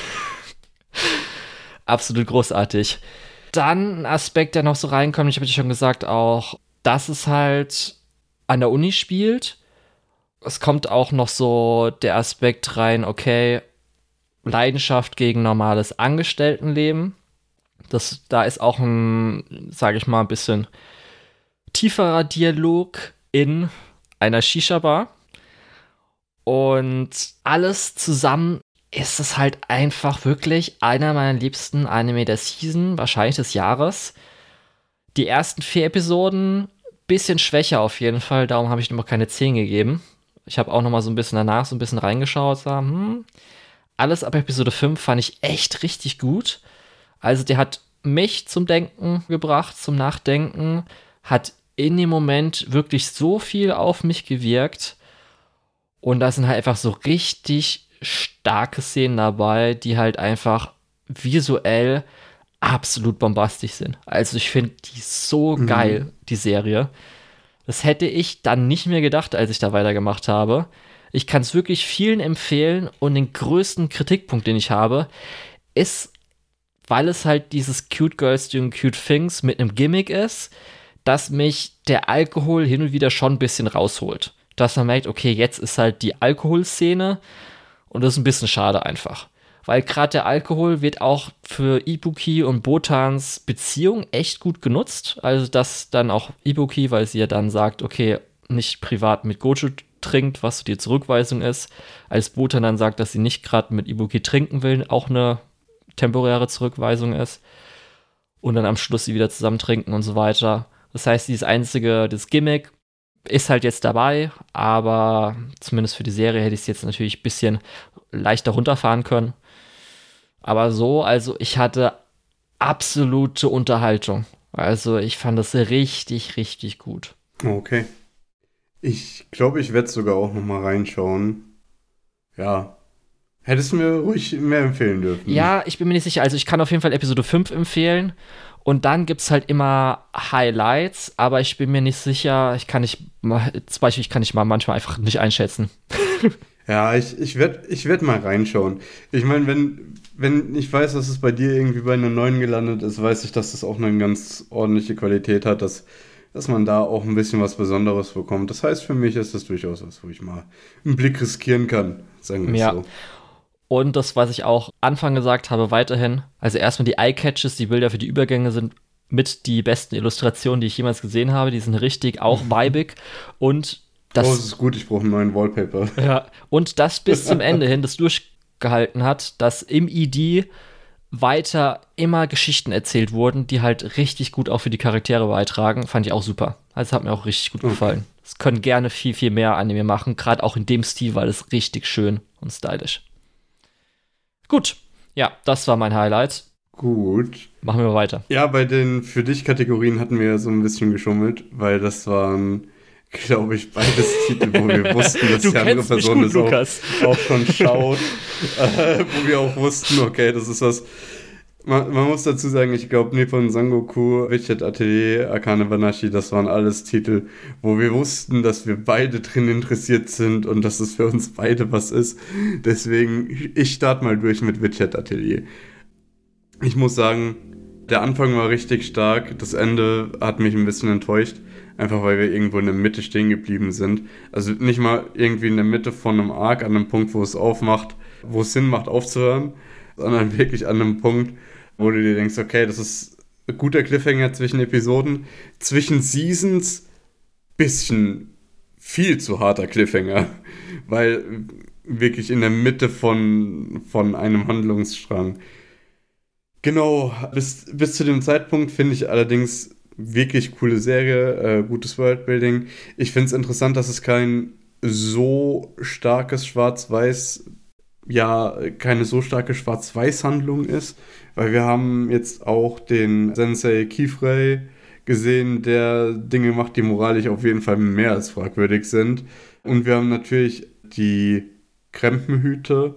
Absolut großartig. Dann ein Aspekt, der noch so reinkommt, ich habe dir schon gesagt, auch dass es halt an der Uni spielt. Es kommt auch noch so der Aspekt rein, okay, Leidenschaft gegen normales Angestelltenleben. Das, da ist auch ein, sage ich mal, ein bisschen tieferer Dialog in einer Shisha-Bar. Und alles zusammen ist es halt einfach wirklich einer meiner liebsten Anime der Season, wahrscheinlich des Jahres. Die ersten vier Episoden, bisschen schwächer auf jeden Fall, darum habe ich noch keine zehn gegeben. Ich habe auch noch mal so ein bisschen danach so ein bisschen reingeschaut, sah, hm, alles ab Episode fünf fand ich echt richtig gut. Also der hat mich zum Denken gebracht, zum Nachdenken, hat in dem Moment wirklich so viel auf mich gewirkt und da sind halt einfach so richtig starke Szenen dabei, die halt einfach visuell absolut bombastisch sind. Also ich finde die so Mhm. geil, die Serie. Das hätte ich dann nicht mehr gedacht, als ich da weitergemacht habe. Ich kann es wirklich vielen empfehlen und den größten Kritikpunkt, den ich habe, ist, weil es halt dieses Cute Girls Doing Cute Things mit einem Gimmick ist, dass mich der Alkohol hin und wieder schon ein bisschen rausholt. Dass man merkt, okay, jetzt ist halt die Alkoholszene und das ist ein bisschen schade einfach. Weil gerade der Alkohol wird auch für Ibuki und Botans Beziehung echt gut genutzt. Also dass dann auch Ibuki, weil sie ja dann sagt, okay, nicht privat mit Gojo trinkt, was die Zurückweisung ist, als Botan dann sagt, dass sie nicht gerade mit Ibuki trinken will, auch eine temporäre Zurückweisung ist. Und dann am Schluss sie wieder zusammen trinken und so weiter. Das heißt, dieses einzige, das Gimmick ist halt jetzt dabei, aber zumindest für die Serie hätte ich es jetzt natürlich ein bisschen leichter runterfahren können. Aber so, also ich hatte absolute Unterhaltung. Also ich fand das richtig, richtig gut. Okay. Ich glaube, ich werde sogar auch noch mal reinschauen. Ja. Hättest du mir ruhig mehr empfehlen dürfen. Ja, ich bin mir nicht sicher. Also ich kann auf jeden Fall Episode fünf empfehlen. Und dann gibt es halt immer Highlights, aber ich bin mir nicht sicher. Ich kann nicht, mal- zum Beispiel, ich kann nicht mal manchmal einfach nicht einschätzen. Ja, ich, ich werde ich werd mal reinschauen. Ich meine, wenn, wenn ich weiß, dass es bei dir irgendwie bei einer neun gelandet ist, weiß ich, dass es auch eine ganz ordentliche Qualität hat, dass, dass man da auch ein bisschen was Besonderes bekommt. Das heißt, für mich ist das durchaus was, wo ich mal einen Blick riskieren kann, sagen wir es Ja. so. Und das, was ich auch Anfang gesagt habe, weiterhin. Also erstmal die Eye-Catches, die Bilder für die Übergänge sind mit die besten Illustrationen, die ich jemals gesehen habe. Die sind richtig auch weibig. Und das, oh, das ist gut, ich brauche einen neuen Wallpaper. ja, und das bis zum Ende hin, das durchgehalten hat, dass im E D weiter immer Geschichten erzählt wurden, die halt richtig gut auch für die Charaktere beitragen, fand ich auch super. Also hat mir auch richtig gut gefallen. Es können gerne viel, viel mehr Anime machen, gerade auch in dem Stil, weil es richtig schön und stylisch. Gut, ja, das war mein Highlight. Gut. Machen wir weiter. Ja, bei den für dich Kategorien hatten wir ja so ein bisschen geschummelt, weil das waren, glaube ich, beides Titel, wo wir wussten, dass Du die andere kennst mich Person gut, das Lukas. auch, auch schon schaut. äh, wo wir auch wussten, okay, das ist was. Man, man muss dazu sagen, ich glaube, Nippon Sangoku, Witchet Atelier, Akane Banashi, das waren alles Titel, wo wir wussten, dass wir beide drin interessiert sind und dass es für uns beide was ist. Deswegen, ich starte mal durch mit Witchet Atelier. Ich muss sagen, der Anfang war richtig stark, das Ende hat mich ein bisschen enttäuscht, einfach weil wir irgendwo in der Mitte stehen geblieben sind. Also nicht mal irgendwie in der Mitte von einem Arc, an einem Punkt, wo es aufmacht, wo es Sinn macht aufzuhören, sondern wirklich an einem Punkt, wo du dir denkst, okay, das ist ein guter Cliffhanger zwischen Episoden, zwischen Seasons, bisschen viel zu harter Cliffhanger, weil wirklich in der Mitte von, von einem Handlungsstrang. Genau, bis, bis zu dem Zeitpunkt finde ich allerdings wirklich coole Serie, äh, gutes Worldbuilding. Ich finde es interessant, dass es kein so starkes Schwarz-Weiß, ja, keine so starke Schwarz-Weiß-Handlung ist, weil wir haben jetzt auch den Sensei Kifrei gesehen, der Dinge macht, die moralisch auf jeden Fall mehr als fragwürdig sind. Und wir haben natürlich die Krempenhüter,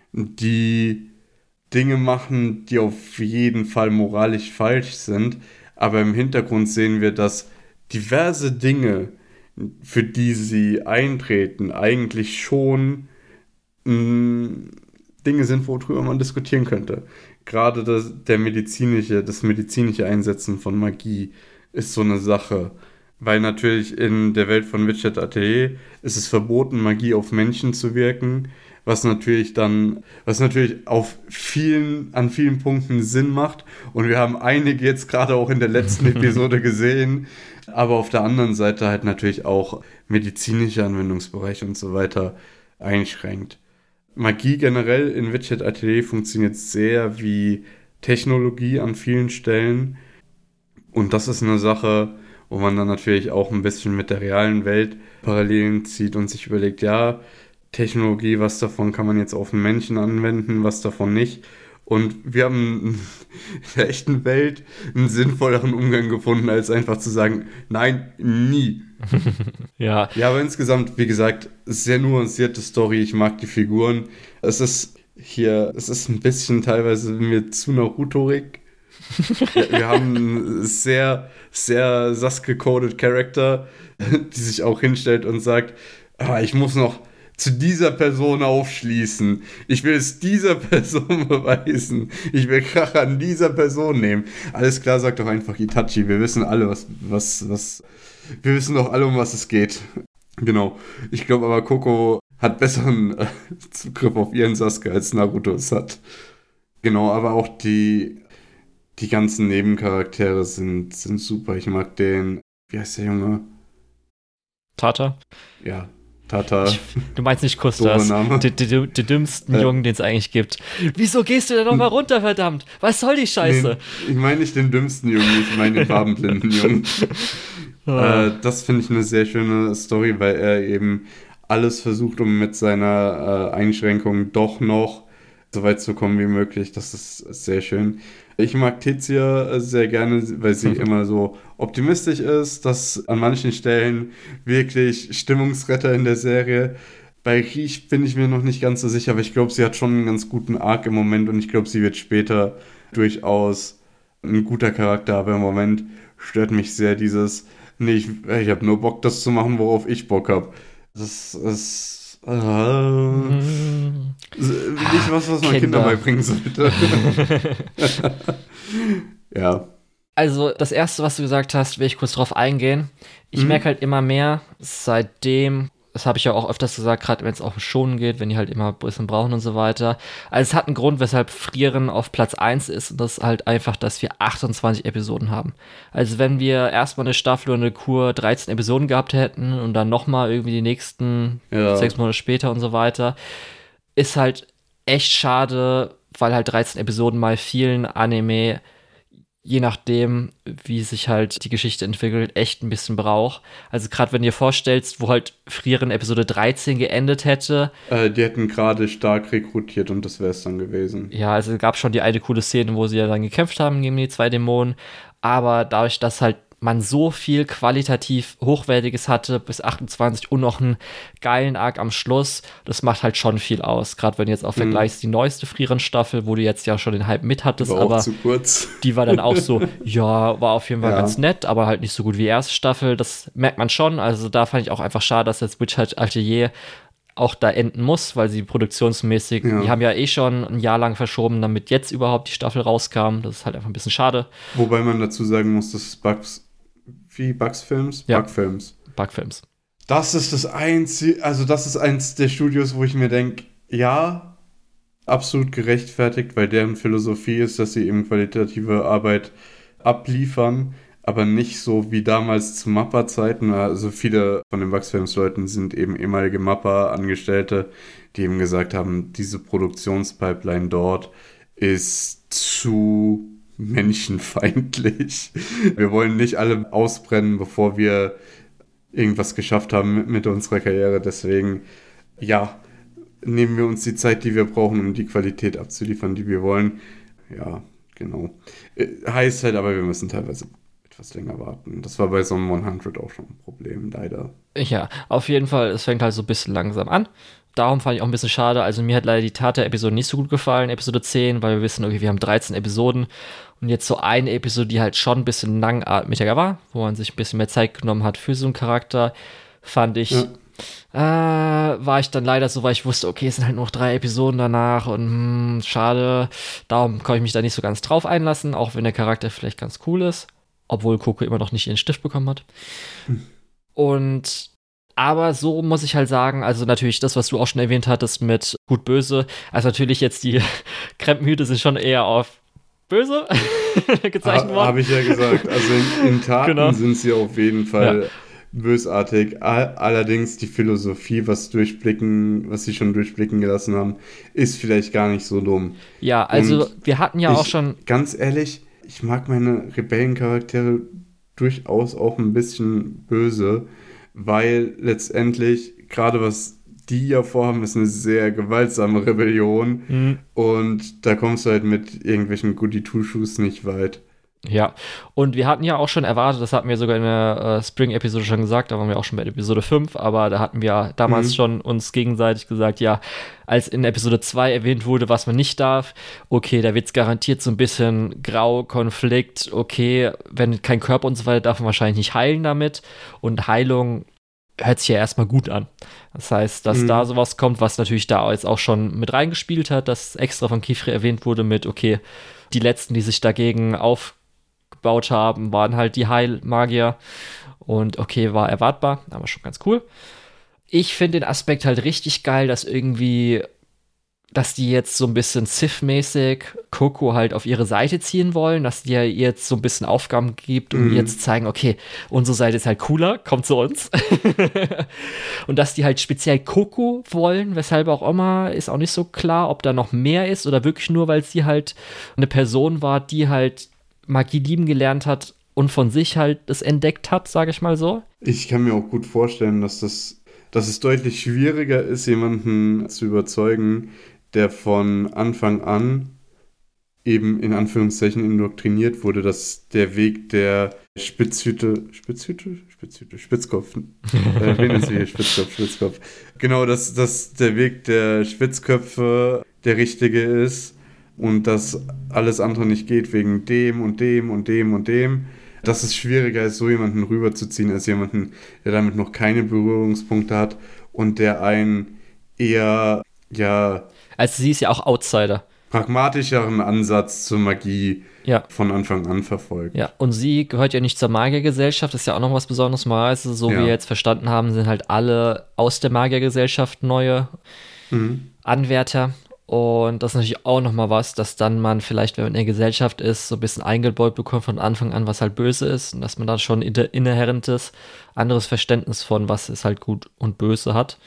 die Dinge machen, die auf jeden Fall moralisch falsch sind, aber im Hintergrund sehen wir, dass diverse Dinge, für die sie eintreten, eigentlich schon mh, Dinge sind, worüber man diskutieren könnte. Gerade das, der medizinische, das medizinische Einsetzen von Magie ist so eine Sache. Weil natürlich in der Welt von Witchet Atelier ist es verboten, Magie auf Menschen zu wirken, was natürlich dann, was natürlich auf vielen, an vielen Punkten Sinn macht. Und wir haben einige jetzt gerade auch in der letzten Episode gesehen, aber auf der anderen Seite halt natürlich auch medizinische Anwendungsbereiche und so weiter einschränkt. Magie generell in Witchet Atelier funktioniert sehr wie Technologie an vielen Stellen. Und das ist eine Sache, wo man dann natürlich auch ein bisschen mit der realen Welt Parallelen zieht und sich überlegt, ja, Technologie, was davon kann man jetzt auf den Menschen anwenden, was davon nicht. Und wir haben in der echten Welt einen sinnvolleren Umgang gefunden, als einfach zu sagen, nein, nie. Ja. Ja, aber insgesamt, wie gesagt, sehr nuancierte Story, ich mag die Figuren. Es ist hier, es ist ein bisschen teilweise mir zu Naruto-ig. Wir, wir haben einen sehr, sehr Sasuke-coded Charakter, die sich auch hinstellt und sagt, ah, ich muss noch zu dieser Person aufschließen. Ich will es dieser Person beweisen. Ich will Rache an dieser Person nehmen. Alles klar, sagt doch einfach Itachi. Wir wissen alle, was, was, was, wir wissen doch alle, um was es geht. Genau. Ich glaube aber, Koko hat besseren äh, Zugriff auf ihren Sasuke, als Naruto es hat. Genau, aber auch die, die ganzen Nebencharaktere sind, sind super. Ich mag den, wie heißt der Junge? Tata? Ja, Tata. Ich, du meinst nicht Kustas, die, die, die, die dümmsten äh. Jungen, den es eigentlich gibt. Wieso gehst du da nochmal runter, verdammt? Was soll die Scheiße? Nee, ich meine nicht den dümmsten Jungen, ich meine den farbenblinden Jungen. oh. äh, das finde ich eine sehr schöne Story, weil er eben alles versucht, um mit seiner äh, Einschränkung doch noch so weit zu kommen wie möglich. Das ist sehr schön. Ich mag Tetsuya sehr gerne, weil sie mhm. immer so optimistisch ist, dass an manchen Stellen wirklich Stimmungsretter in der Serie. Bei Riech bin ich mir noch nicht ganz so sicher, aber ich glaube, sie hat schon einen ganz guten Arc im Moment und ich glaube, sie wird später durchaus ein guter Charakter, aber im Moment stört mich sehr dieses, nee, ich, ich habe nur Bock, das zu machen, worauf ich Bock habe. Das ist Äh, hm. Nicht was, was man Kinder. Kindern beibringen sollte. Ja. Also, das Erste, was du gesagt hast, will ich kurz drauf eingehen. Ich mhm. merke halt immer mehr, seitdem, das habe ich ja auch öfters gesagt, gerade wenn es auch um Schonen geht, wenn die halt immer ein bisschen brauchen und so weiter. Also, es hat einen Grund, weshalb Frieren auf Platz eins ist. Und das ist halt einfach, dass wir achtundzwanzig Episoden haben. Also, wenn wir erstmal eine Staffel oder eine Kur dreizehn Episoden gehabt hätten und dann nochmal irgendwie die nächsten ja. sechs Monate später und so weiter, ist halt echt schade, weil halt dreizehn Episoden mal vielen Anime, je nachdem, wie sich halt die Geschichte entwickelt, echt ein bisschen braucht. Also gerade wenn du dir vorstellst, wo halt Frieren Episode dreizehn geendet hätte. Äh, die hätten gerade stark rekrutiert und das wäre es dann gewesen. Ja, also es gab schon die eine coole Szene, wo sie ja dann gekämpft haben gegen die zwei Dämonen. Aber dadurch, dass halt man so viel qualitativ Hochwertiges hatte, bis achtundzwanzig und noch einen geilen Arc am Schluss, das macht halt schon viel aus. Gerade wenn du jetzt auch vergleichst, die neueste Frieren-Staffel, wo du jetzt ja schon den Hype mit hattest, war aber zu kurz. Die war dann auch so, ja, war auf jeden Fall ja. ganz nett, aber halt nicht so gut wie die erste Staffel. Das merkt man schon. Also da fand ich auch einfach schade, dass jetzt Witch Atelier auch da enden muss, weil sie produktionsmäßig, ja. die haben ja eh schon ein Jahr lang verschoben, damit jetzt überhaupt die Staffel rauskam. Das ist halt einfach ein bisschen schade. Wobei man dazu sagen muss, dass Bugs Wie Bugs-Films? Ja. Bug-Films. Bug-Films. Das ist das einzige, also das ist eins der Studios, wo ich mir denke, ja, absolut gerechtfertigt, weil deren Philosophie ist, dass sie eben qualitative Arbeit abliefern, aber nicht so wie damals zu Mappa-Zeiten. Also viele von den Bugs-Films-Leuten sind eben ehemalige Mappa-Angestellte, die eben gesagt haben, diese Produktionspipeline dort ist zu menschenfeindlich. Wir wollen nicht alle ausbrennen, bevor wir irgendwas geschafft haben mit, mit unserer Karriere. Deswegen, ja, nehmen wir uns die Zeit, die wir brauchen, um die Qualität abzuliefern, die wir wollen. Ja, genau. Heißt halt aber, wir müssen teilweise etwas länger warten. Das war bei so einem hundert auch schon ein Problem, leider. Ja, auf jeden Fall, es fängt halt so ein bisschen langsam an. Darum fand ich auch ein bisschen schade. Also mir hat leider die Tata-Episode nicht so gut gefallen, Episode zehn, weil wir wissen, okay, wir haben dreizehn Episoden und jetzt so eine Episode, die halt schon ein bisschen langatmiger war, wo man sich ein bisschen mehr Zeit genommen hat für so einen Charakter, fand ich, ja. äh, war ich dann leider so, weil ich wusste, okay, es sind halt nur noch drei Episoden danach und hm, schade. Darum konnte ich mich da nicht so ganz drauf einlassen, auch wenn der Charakter vielleicht ganz cool ist, obwohl Coco immer noch nicht ihren Stift bekommen hat. Hm. Und aber so muss ich halt sagen, also natürlich das, was du auch schon erwähnt hattest mit Gut-Böse, also natürlich jetzt die Krempenhüte sind schon eher auf Böse gezeichnet worden. Habe ich ja gesagt, also in, in Taten genau. sind sie auf jeden Fall ja. bösartig. Allerdings die Philosophie, was durchblicken, was sie schon durchblicken gelassen haben, ist vielleicht gar nicht so dumm. Ja, also Und wir hatten ja ich, auch schon... Ganz ehrlich, ich mag meine Rebellencharaktere durchaus auch ein bisschen böse, weil letztendlich, gerade was die ja vorhaben, ist eine sehr gewaltsame Rebellion. Mhm. Und da kommst du halt mit irgendwelchen Goody-Two-Shoes nicht weit. Ja, und wir hatten ja auch schon erwartet, das hatten wir sogar in der äh, Spring-Episode schon gesagt, da waren wir auch schon bei Episode fünf, aber da hatten wir damals mhm. schon uns gegenseitig gesagt, ja, als in Episode zwei erwähnt wurde, was man nicht darf, okay, da wird es garantiert so ein bisschen grau, Konflikt, okay, wenn kein Körper und so weiter, darf man wahrscheinlich nicht heilen damit und Heilung hört sich ja erstmal gut an. Das heißt, dass mhm. da sowas kommt, was natürlich da jetzt auch schon mit reingespielt hat, dass extra von Kifri erwähnt wurde mit, okay, die Letzten, die sich dagegen aufgebaut haben, waren halt die Heilmagier und okay, war erwartbar, aber schon ganz cool. Ich finde den Aspekt halt richtig geil, dass irgendwie, dass die jetzt so ein bisschen Sith-mäßig Coco halt auf ihre Seite ziehen wollen, dass die ja ihr jetzt so ein bisschen Aufgaben gibt und mhm. jetzt zeigen, okay, unsere Seite ist halt cooler, kommt zu uns. Und dass die halt speziell Coco wollen, weshalb auch immer, ist auch nicht so klar, ob da noch mehr ist oder wirklich nur, weil sie halt eine Person war, die halt Magie lieben gelernt hat und von sich halt das entdeckt hat, sage ich mal so. Ich kann mir auch gut vorstellen, dass das, dass es deutlich schwieriger ist, jemanden zu überzeugen, der von Anfang an eben in Anführungszeichen indoktriniert wurde, dass der Weg der Spitzhüte, Spitzhüte? Spitzhüte, Spitzkopf. äh, wen ist hier? Spitzkopf, Spitzkopf. Genau, dass, dass der Weg der Spitzköpfe der richtige ist und dass alles andere nicht geht wegen dem und dem und dem und dem. Dass es schwieriger ist, so jemanden rüberzuziehen, als jemanden, der damit noch keine Berührungspunkte hat und der einen eher, ja... Also sie ist ja auch Outsider. Pragmatischeren Ansatz zur Magie ja. von Anfang an verfolgt. Ja, und sie gehört ja nicht zur Magiergesellschaft, ist ja auch noch was Besonderes. Normalerweise, so ja. wie wir jetzt verstanden haben, sind halt alle aus der Magiergesellschaft neue mhm. Anwärter. Und das ist natürlich auch nochmal was, dass dann man vielleicht, wenn man in der Gesellschaft ist, so ein bisschen eingebaut bekommt von Anfang an, was halt böse ist. Und dass man dann schon ein inhärentes, anderes Verständnis von, was ist halt gut und böse hat.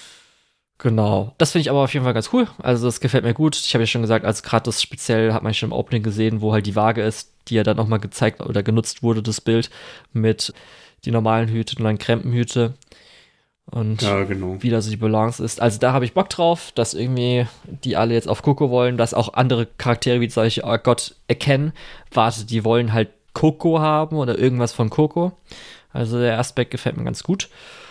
Genau. Das finde ich aber auf jeden Fall ganz cool. Also das gefällt mir gut. Ich habe ja schon gesagt, als gerade das speziell hat man schon im Opening gesehen, wo halt die Waage ist, die ja dann nochmal gezeigt oder genutzt wurde, das Bild mit die normalen Hüte und dann Krempenhüte. Und ja, genau. wie da so die Balance ist. Also da habe ich Bock drauf, dass irgendwie die alle jetzt auf Coco wollen, dass auch andere Charaktere wie solche oh Gott erkennen. Warte, die wollen halt Coco haben oder irgendwas von Coco. Also der Aspekt gefällt mir ganz gut.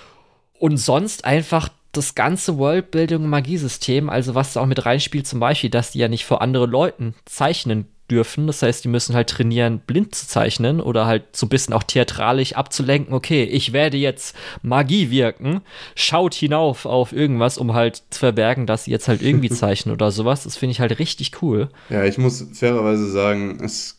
Und sonst einfach das ganze Worldbuilding und Magiesystem, also was da auch mit reinspielt, zum Beispiel, dass die ja nicht vor anderen Leuten zeichnen dürfen. Das heißt, die müssen halt trainieren, blind zu zeichnen oder halt so ein bisschen auch theatralisch abzulenken. Okay, ich werde jetzt Magie wirken. Schaut hinauf auf irgendwas, um halt zu verbergen, dass sie jetzt halt irgendwie zeichnen oder sowas. Das finde ich halt richtig cool. Ja, ich muss fairerweise sagen, es,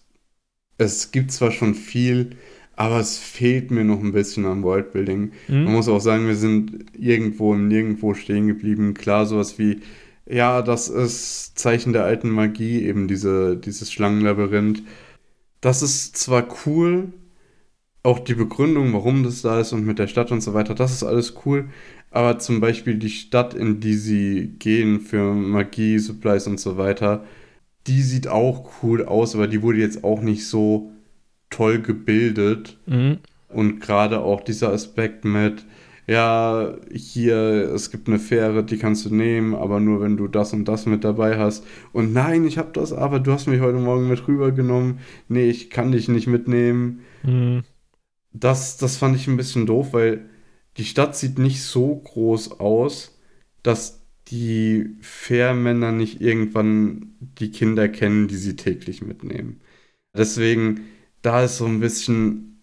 es gibt zwar schon viel, aber es fehlt mir noch ein bisschen am Worldbuilding. Mhm. Man muss auch sagen, wir sind irgendwo im Nirgendwo stehen geblieben. Klar, sowas wie, ja, das ist Zeichen der alten Magie, eben diese, dieses Schlangenlabyrinth. Das ist zwar cool, auch die Begründung, warum das da ist und mit der Stadt und so weiter, das ist alles cool, aber zum Beispiel die Stadt, in die sie gehen für Magie, Supplies und so weiter, die sieht auch cool aus, aber die wurde jetzt auch nicht so toll gebildet. Mhm. Und gerade auch dieser Aspekt mit, ja, hier, es gibt eine Fähre, die kannst du nehmen, aber nur wenn du das und das mit dabei hast. Und nein, ich habe das, aber du hast mich heute Morgen mit rübergenommen. Nee, ich kann dich nicht mitnehmen. Mhm. Das, das fand ich ein bisschen doof, weil die Stadt sieht nicht so groß aus, dass die Fährmänner nicht irgendwann die Kinder kennen, die sie täglich mitnehmen. Deswegen, da ist so ein bisschen,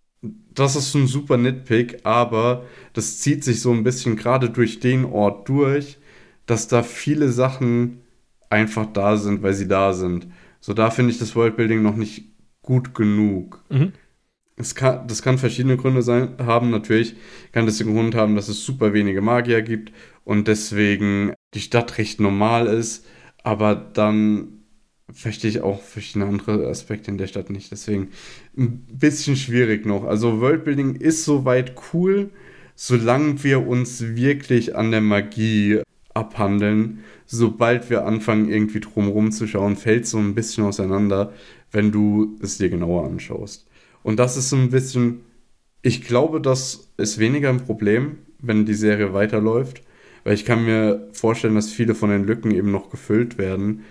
das ist ein super Nitpick, aber das zieht sich so ein bisschen gerade durch den Ort durch, dass da viele Sachen einfach da sind, weil sie da sind. So, da finde ich das Worldbuilding noch nicht gut genug. Mhm. Es kann, das kann verschiedene Gründe sein, haben. Natürlich kann das den Grund haben, dass es super wenige Magier gibt und deswegen die Stadt recht normal ist, aber dann verstehe ich auch verschiedene andere Aspekte in der Stadt nicht. Deswegen ein bisschen schwierig noch. Also Worldbuilding ist soweit cool, solange wir uns wirklich an der Magie abhandeln. Sobald wir anfangen, irgendwie drumherum zu schauen, fällt so ein bisschen auseinander, wenn du es dir genauer anschaust. Und das ist so ein bisschen, ich glaube, das ist weniger ein Problem, wenn die Serie weiterläuft, weil ich kann mir vorstellen, dass viele von den Lücken eben noch gefüllt werden.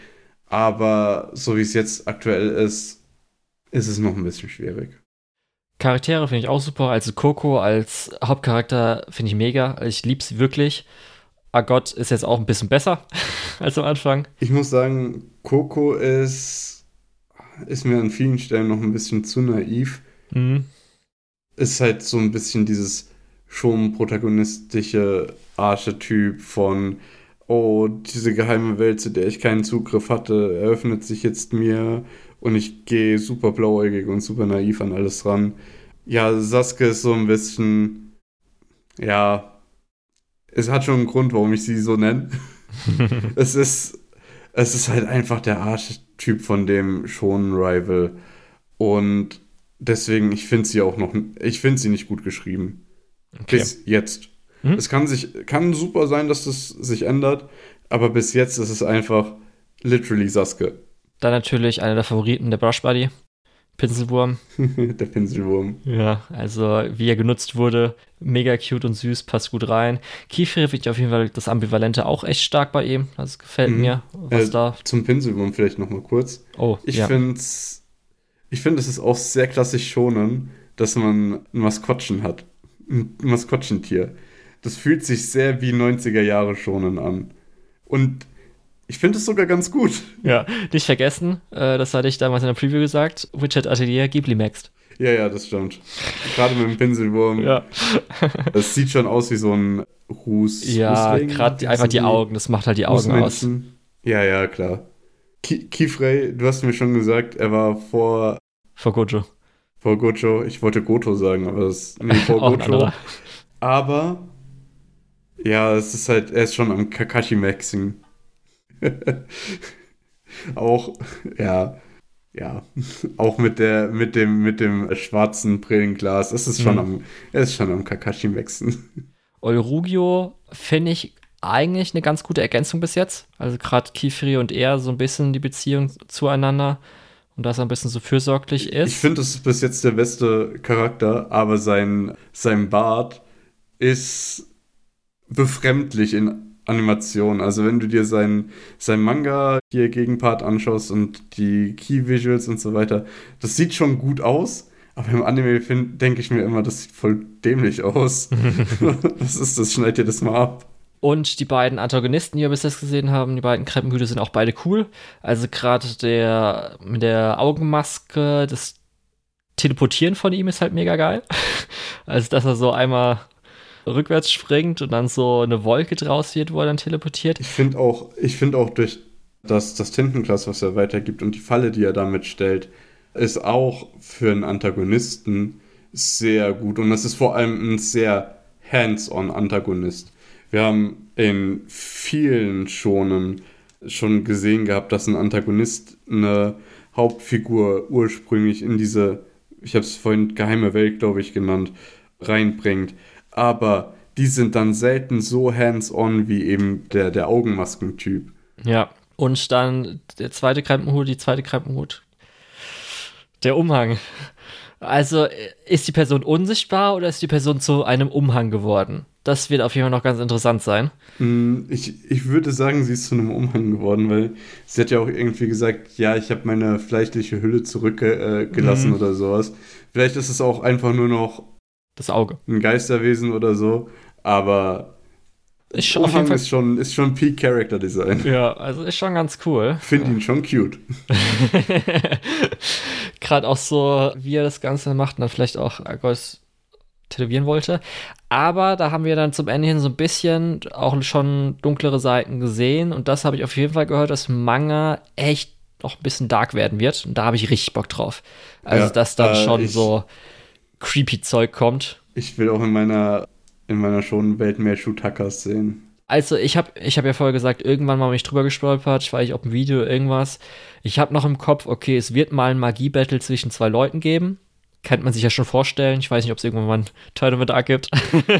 Aber so wie es jetzt aktuell ist, ist es noch ein bisschen schwierig. Charaktere finde ich auch super. Also Coco als Hauptcharakter finde ich mega. Ich liebe sie wirklich. Agot ist jetzt auch ein bisschen besser als am Anfang. Ich muss sagen, Coco ist, ist mir an vielen Stellen noch ein bisschen zu naiv. Mhm. Ist halt so ein bisschen dieses schon protagonistische Archetyp von oh, diese geheime Welt, zu der ich keinen Zugriff hatte, eröffnet sich jetzt mir und ich gehe super blauäugig und super naiv an alles ran. Ja, Sasuke ist so ein bisschen, ja, es hat schon einen Grund, warum ich sie so nenne. es ist, es ist halt einfach der Archetyp von dem Shonen-Rival und deswegen, ich finde sie auch noch, ich finde sie nicht gut geschrieben. Okay. Bis jetzt. Mhm. Es kann sich, kann super sein, dass das sich ändert, aber bis jetzt ist es einfach literally Sasuke. Dann natürlich einer der Favoriten, der Brush Buddy, Pinselwurm. Der Pinselwurm. Ja, also wie er genutzt wurde, mega cute und süß, passt gut rein. Kiefer finde ich auf jeden Fall das Ambivalente auch echt stark bei ihm. Das gefällt mhm. mir. Was äh, da? Zum Pinselwurm vielleicht nochmal kurz. Oh, ich ja. finde ich finde, es ist auch sehr klassisch schonen, dass man ein Maskottchen hat. Ein Maskottchentier. Das fühlt sich sehr wie neunziger Jahre Shonen an. Und ich finde es sogar ganz gut. Ja, nicht vergessen, äh, das hatte ich damals in der Preview gesagt, Widget Atelier Ghibli Maxed. Ja, ja, das stimmt. Gerade mit dem Pinselwurm. Ja. Das sieht schon aus wie so ein Ruß. Ja, gerade einfach die Augen, das macht halt die Augen aus. Ja, ja, klar. Ki- Kifrey, du hast mir schon gesagt, er war vor... Vor Gojo. Vor Gojo. Ich wollte Goto sagen, aber das... Nee, vor Gojo. Aber... Ja, es ist halt... Er ist schon am Kakashi-Maxing. Auch... Ja... Ja, auch mit der, mit dem, mit dem schwarzen Brillenglas. Es ist schon mhm. am, er ist schon am Kakashi-Maxen. Eurugio finde ich eigentlich eine ganz gute Ergänzung bis jetzt. Also gerade Kifrey und er so ein bisschen die Beziehung zueinander und dass er ein bisschen so fürsorglich ist. Ich finde, das ist bis jetzt der beste Charakter, aber sein, sein Bart ist befremdlich in Animation. Also wenn du dir sein, sein Manga hier Gegenpart anschaust und die Key-Visuals und so weiter, das sieht schon gut aus, aber im Anime denke ich mir immer, das sieht voll dämlich aus. Was ist das? Schneid dir das mal ab. Und die beiden Antagonisten, die wir bis jetzt gesehen haben, die beiden Kreppenhüte sind auch beide cool. Also gerade der mit der Augenmaske, das Teleportieren von ihm ist halt mega geil. Also dass er so einmal rückwärts springt und dann so eine Wolke draus wird, wo er dann teleportiert. Ich finde auch, ich finde auch durch das, das Tintenklas, was er weitergibt und die Falle, die er damit stellt, ist auch für einen Antagonisten sehr gut. Und das ist vor allem ein sehr hands-on Antagonist. Wir haben in vielen Shonen schon gesehen gehabt, dass ein Antagonist eine Hauptfigur ursprünglich in diese, ich habe es vorhin geheime Welt, glaube ich, genannt, reinbringt. Aber die sind dann selten so hands-on wie eben der, der Augenmaskentyp. Ja, und dann der zweite Krempenhut, die zweite Krempenhut. Der Umhang. Also ist die Person unsichtbar oder ist die Person zu einem Umhang geworden? Das wird auf jeden Fall noch ganz interessant sein. Ich, ich würde sagen, sie ist zu einem Umhang geworden, weil sie hat ja auch irgendwie gesagt, ja, ich habe meine fleischliche Hülle zurückgelassen äh, mhm. oder sowas. Vielleicht ist es auch einfach nur noch das Auge. Ein Geisterwesen oder so, aber ist schon, auf jeden Fall ist schon, ist schon Peak Character Design. Ja, also ist schon ganz cool. Finde ja. ihn schon cute. Gerade auch so, wie er das Ganze macht und dann vielleicht auch Argos tätowieren wollte. Aber da haben wir dann zum Ende hin so ein bisschen auch schon dunklere Seiten gesehen und das habe ich auf jeden Fall gehört, dass Manga echt noch ein bisschen dark werden wird und da habe ich richtig Bock drauf. Also, ja, dass dann äh, schon ich, so creepy Zeug kommt. Ich will auch in meiner, in meiner Shonen-Welt mehr Shutakas sehen. Also, ich habe ich hab ja vorher gesagt, irgendwann mal mich drüber gestolpert, ich weiß nicht, ob ein Video oder irgendwas. Ich habe noch im Kopf, okay, es wird mal ein Magie-Battle zwischen zwei Leuten geben. Kennt man sich ja schon vorstellen. Ich weiß nicht, ob es irgendwann mal ein Tournament Arc gibt.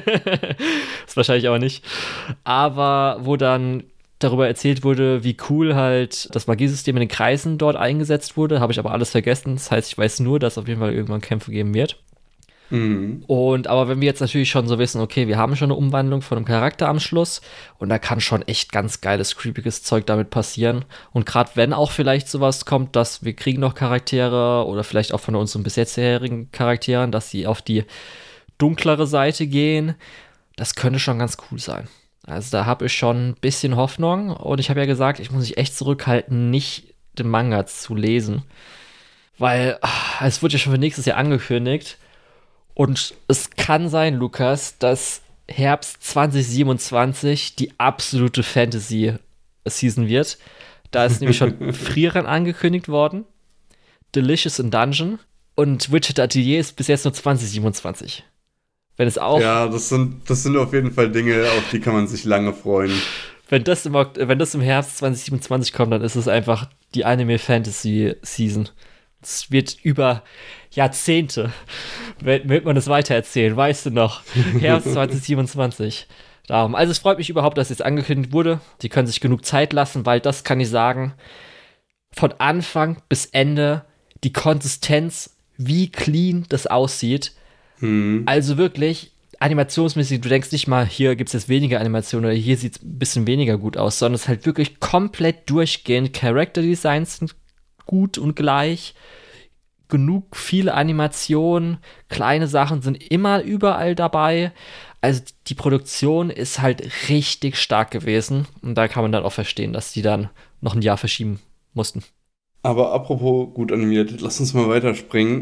Das wahrscheinlich auch nicht. Aber wo dann darüber erzählt wurde, wie cool halt das Magiesystem in den Kreisen dort eingesetzt wurde, habe ich aber alles vergessen. Das heißt, ich weiß nur, dass es auf jeden Fall irgendwann Kämpfe geben wird. Mhm. Und aber wenn wir jetzt natürlich schon so wissen, okay, wir haben schon eine Umwandlung von einem Charakter am Schluss und da kann schon echt ganz geiles, creepiges Zeug damit passieren. Und gerade wenn auch vielleicht sowas kommt, dass wir kriegen noch Charaktere oder vielleicht auch von unseren bis jetztherigen Charakteren, dass sie auf die dunklere Seite gehen, das könnte schon ganz cool sein. Also da habe ich schon ein bisschen Hoffnung und ich habe ja gesagt, ich muss mich echt zurückhalten, nicht den Manga zu lesen. Weil ach, es wurde ja schon für nächstes Jahr angekündigt. Und es kann sein, Lukas, dass Herbst zwanzig siebenundzwanzig die absolute Fantasy-Season wird. Da ist nämlich schon Frieren angekündigt worden, Delicious in Dungeon und Witchet Atelier ist bis jetzt nur zwanzig siebenundzwanzig. Wenn es auch... Ja, das sind, das sind auf jeden Fall Dinge, auf die kann man sich lange freuen. Wenn das im, wenn das im Herbst zwanzig siebenundzwanzig kommt, dann ist es einfach die Anime-Fantasy-Season. Es wird über Jahrzehnte, wird man das weitererzählen, weißt du noch, Herbst zwanzig siebenundzwanzig. Darum. Also es freut mich überhaupt, dass jetzt angekündigt wurde. Die können sich genug Zeit lassen, weil das kann ich sagen, von Anfang bis Ende die Konsistenz, wie clean das aussieht. Hm. Also wirklich animationsmäßig, du denkst nicht mal, hier gibt es jetzt weniger Animationen oder hier sieht es ein bisschen weniger gut aus, sondern es ist halt wirklich komplett durchgehend. Character Designs sind gut und gleich. Genug viele Animationen, kleine Sachen sind immer überall dabei. Also die Produktion ist halt richtig stark gewesen. Und da kann man dann auch verstehen, dass die dann noch ein Jahr verschieben mussten. Aber apropos gut animiert, lass uns mal weiterspringen.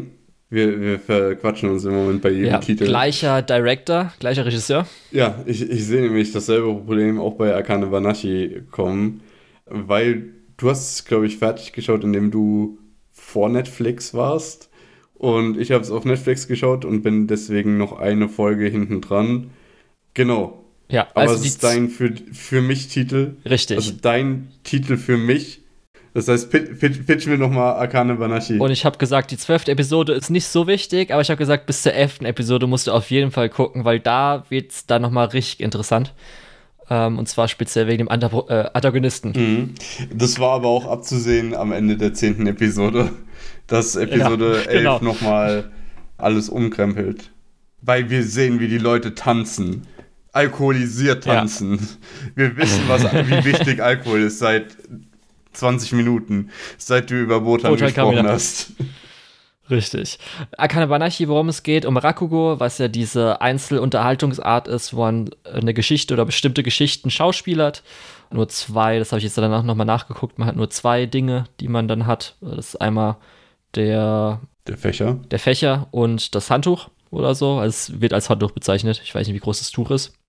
Wir, wir verquatschen uns im Moment bei jedem Ja, Titel. gleicher Director, gleicher Regisseur. Ja, ich, ich sehe nämlich dasselbe Problem auch bei Akane Banashi kommen, weil du hast es, glaube ich, fertig geschaut, indem du vor Netflix warst und ich habe es auf Netflix geschaut und bin deswegen noch eine Folge hinten dran. Genau. Ja, aber also es die ist dein für, für mich Titel. Richtig. Also dein Titel für mich. Das heißt, pitch, pitch, pitch mir nochmal Akane Banashi. Und ich habe gesagt, die zwölfte Episode ist nicht so wichtig, aber ich habe gesagt, bis zur elften Episode musst du auf jeden Fall gucken, weil da wird es dann nochmal richtig interessant. Ähm, und zwar speziell wegen dem Anta- äh, Antagonisten. Mhm. Das war aber auch abzusehen am Ende der zehnten Episode, dass Episode ja, genau. elf nochmal alles umkrempelt. Weil wir sehen, wie die Leute tanzen. Alkoholisiert tanzen. Ja. Wir wissen, was, wie wichtig Alkohol ist seit zwanzig Minuten, seit du über Botan Botan gesprochen hast. Richtig. Akane Banashi, worum es geht, um Rakugo, was ja diese Einzelunterhaltungsart ist, wo man eine Geschichte oder bestimmte Geschichten schauspielert. Nur zwei, das habe ich jetzt danach nochmal nachgeguckt, man hat nur zwei Dinge, die man dann hat. Das ist einmal der, der Fächer. Der Fächer und das Handtuch oder so. Also es wird als Handtuch bezeichnet. Ich weiß nicht, wie groß das Tuch ist.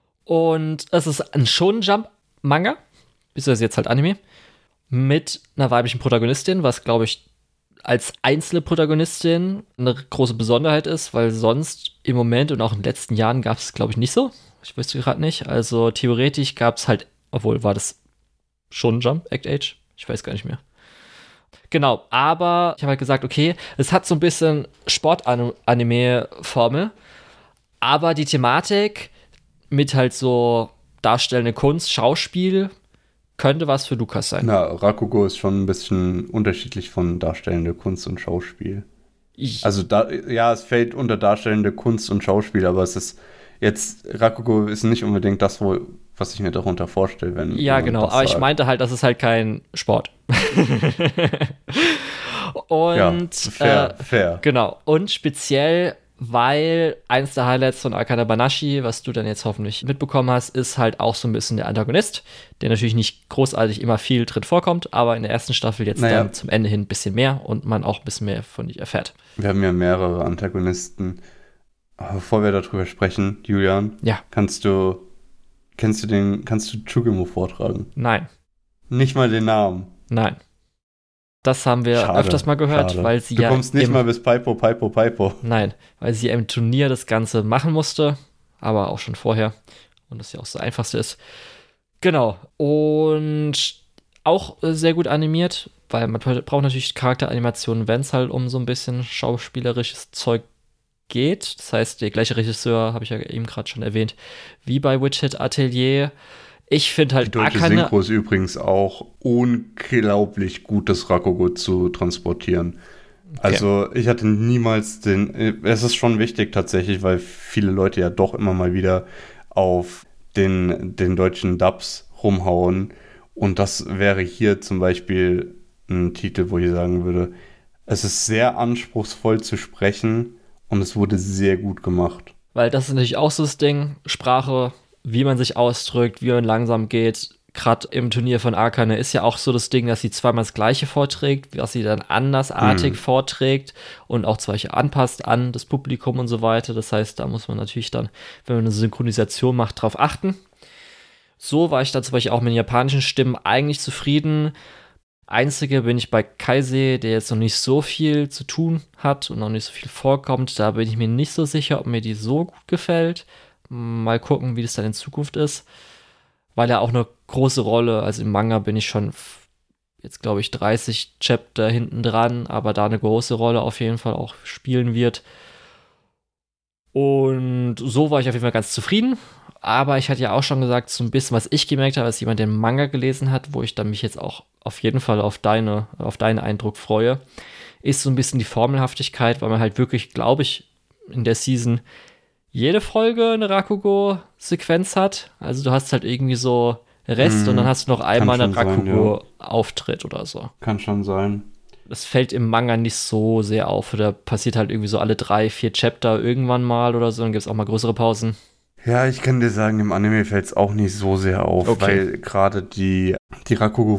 Und es ist ein Shonen-Jump-Manga, beziehungsweise jetzt halt Anime, mit einer weiblichen Protagonistin, was, glaube ich, als einzelne Protagonistin eine große Besonderheit ist, weil sonst im Moment und auch in den letzten Jahren gab es, glaube ich, nicht so. Ich wüsste gerade nicht. Also theoretisch gab es halt, obwohl war das schon Jump, Act Age? Ich weiß gar nicht mehr. Genau, aber ich habe halt gesagt, okay, es hat so ein bisschen Sport-Anime-Formel, aber die Thematik mit halt so darstellende Kunst, Schauspiel, könnte was für Lukas sein. Na, Rakugo ist schon ein bisschen unterschiedlich von darstellende Kunst und Schauspiel. Ich also, da, ja, es fällt unter darstellende Kunst und Schauspiel, aber es ist jetzt, Rakugo ist nicht unbedingt das, wo, was ich mir darunter vorstelle, wenn. Ja, genau, aber sagt. Ich meinte halt, das ist halt kein Sport. Und, ja, fair, äh, fair. Genau, und speziell, weil eins der Highlights von Akane Banashi, was du dann jetzt hoffentlich mitbekommen hast, ist halt auch so ein bisschen der Antagonist, der natürlich nicht großartig immer viel drin vorkommt, aber in der ersten Staffel jetzt naja. dann zum Ende hin ein bisschen mehr und man auch ein bisschen mehr von ihm erfährt. Wir haben ja mehrere Antagonisten. Aber bevor wir darüber sprechen, Julian, ja. kannst du, kennst du den, kannst du Chugemo vortragen? Nein. Nicht mal den Namen? Nein. Das haben wir schade, öfters mal gehört, schade. weil sie du ja. Du kommst nicht im, mal bis Paipo, Paipo, Paipo. Nein, weil sie im Turnier das Ganze machen musste, aber auch schon vorher. Und das ja auch das Einfachste ist. Genau. Und auch sehr gut animiert, weil man braucht natürlich Charakteranimationen, wenn es halt um so ein bisschen schauspielerisches Zeug geht. Das heißt, der gleiche Regisseur, habe ich ja eben gerade schon erwähnt, wie bei Witch Hit Atelier. Ich finde halt die deutsche Akane Synchro ist übrigens auch unglaublich gut, das Rakugo zu transportieren. Okay. Also ich hatte niemals den, es ist schon wichtig tatsächlich, weil viele Leute ja doch immer mal wieder auf den, den deutschen Dubs rumhauen und das wäre hier zum Beispiel ein Titel, wo ich sagen würde, es ist sehr anspruchsvoll zu sprechen und es wurde sehr gut gemacht. Weil das ist natürlich auch so das Ding, Sprache, wie man sich ausdrückt, wie man langsam geht. Gerade im Turnier von Akane ist ja auch so das Ding, dass sie zweimal das Gleiche vorträgt, was sie dann andersartig mhm. vorträgt und auch zum Beispiel anpasst an das Publikum und so weiter. Das heißt, da muss man natürlich dann, wenn man eine Synchronisation macht, drauf achten. So war ich dann zum Beispiel auch mit den japanischen Stimmen eigentlich zufrieden. Einzige bin ich bei Kaisei, der jetzt noch nicht so viel zu tun hat und noch nicht so viel vorkommt. Da bin ich mir nicht so sicher, ob mir die so gut gefällt. Mal gucken, wie das dann in Zukunft ist. Weil er auch eine große Rolle, also im Manga bin ich schon jetzt, glaube ich, dreißig Chapter hinten dran, aber da eine große Rolle auf jeden Fall auch spielen wird. Und so war ich auf jeden Fall ganz zufrieden. Aber ich hatte ja auch schon gesagt, so ein bisschen, was ich gemerkt habe, als jemand den Manga gelesen hat, wo ich dann mich jetzt auch auf jeden Fall auf deine, auf deinen Eindruck freue, ist so ein bisschen die Formelhaftigkeit, weil man halt wirklich, glaube ich, in der Season jede Folge eine Rakugo-Sequenz hat. Also du hast halt irgendwie so Rest mm, und dann hast du noch einmal einen Rakugo-Auftritt ja. oder so. Kann schon sein. Das fällt im Manga nicht so sehr auf. Oder passiert halt irgendwie so alle drei, vier Chapter irgendwann mal oder so. Dann gibt es auch mal größere Pausen. Ja, ich kann dir sagen, im Anime fällt es auch nicht so sehr auf, okay. weil gerade die, die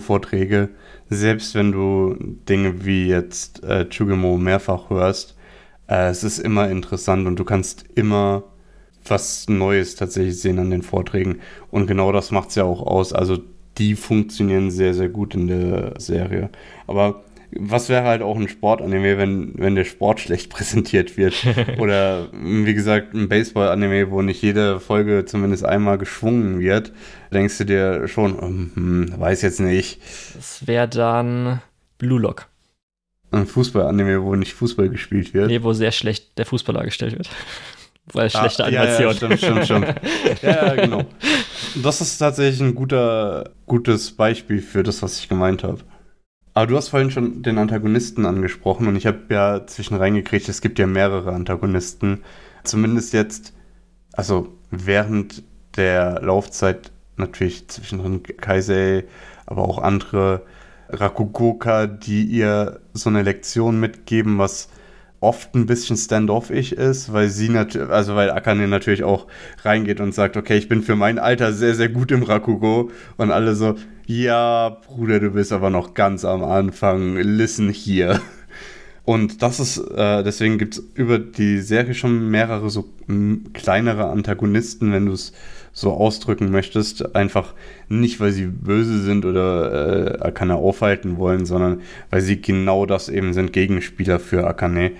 Rakugo-Vorträge, selbst wenn du Dinge wie jetzt äh, Chugemo mehrfach hörst, Äh, es ist immer interessant und du kannst immer was Neues tatsächlich sehen an den Vorträgen. Und genau das macht es ja auch aus. Also die funktionieren sehr, sehr gut in der Serie. Aber was wäre halt auch ein Sportanime, wenn, wenn der Sport schlecht präsentiert wird? Oder wie gesagt, ein Baseball-Anime, wo nicht jede Folge zumindest einmal geschwungen wird. Denkst du dir schon, hm, weiß jetzt nicht. Das wäre dann Blue Lock. Ein Fußball-Anime, wo nicht Fußball gespielt wird. Nee, wo sehr schlecht der Fußball dargestellt wird. Weil Ah, schlechte ja, Animation. ja, stimmt, stimmt, stimmt. Ja, ja, genau. Das ist tatsächlich ein guter, gutes Beispiel für das, was ich gemeint habe. Aber du hast vorhin schon den Antagonisten angesprochen und ich habe ja zwischen reingekriegt, es gibt ja mehrere Antagonisten. Zumindest jetzt, also während der Laufzeit natürlich zwischendrin Kaisei, aber auch andere Rakugoka, die ihr so eine Lektion mitgeben, was oft ein bisschen standoffig ist, weil sie natürlich, also weil Akane natürlich auch reingeht und sagt, okay, ich bin für mein Alter sehr, sehr gut im Rakugo und alle so, ja, Bruder, du bist aber noch ganz am Anfang, listen hier. Und das ist, äh, deswegen gibt es über die Serie schon mehrere so m, kleinere Antagonisten, wenn du es so ausdrücken möchtest, einfach nicht, weil sie böse sind oder äh, Akane aufhalten wollen, sondern weil sie genau das eben sind, Gegenspieler für Akane.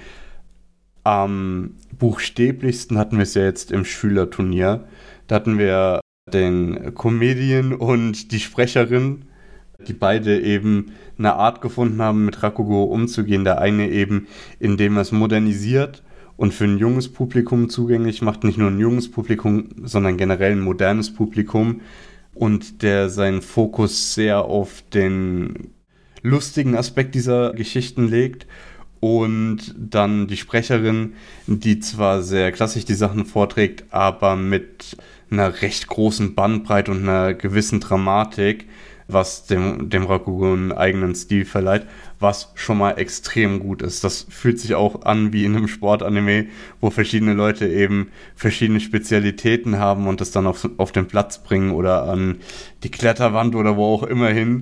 Am buchstäblichsten hatten wir es ja jetzt im Schülerturnier. Da hatten wir den Comedian und die Sprecherin, die beide eben eine Art gefunden haben, mit Rakugo umzugehen. Der eine eben, indem er es modernisiert und für ein junges Publikum zugänglich macht, nicht nur ein junges Publikum, sondern generell ein modernes Publikum und der seinen Fokus sehr auf den lustigen Aspekt dieser Geschichten legt und dann die Sprecherin, die zwar sehr klassisch die Sachen vorträgt, aber mit einer recht großen Bandbreite und einer gewissen Dramatik, was dem, dem Rakugo einen eigenen Stil verleiht, was schon mal extrem gut ist. Das fühlt sich auch an wie in einem Sportanime, wo verschiedene Leute eben verschiedene Spezialitäten haben und das dann auf, auf den Platz bringen oder an die Kletterwand oder wo auch immer hin.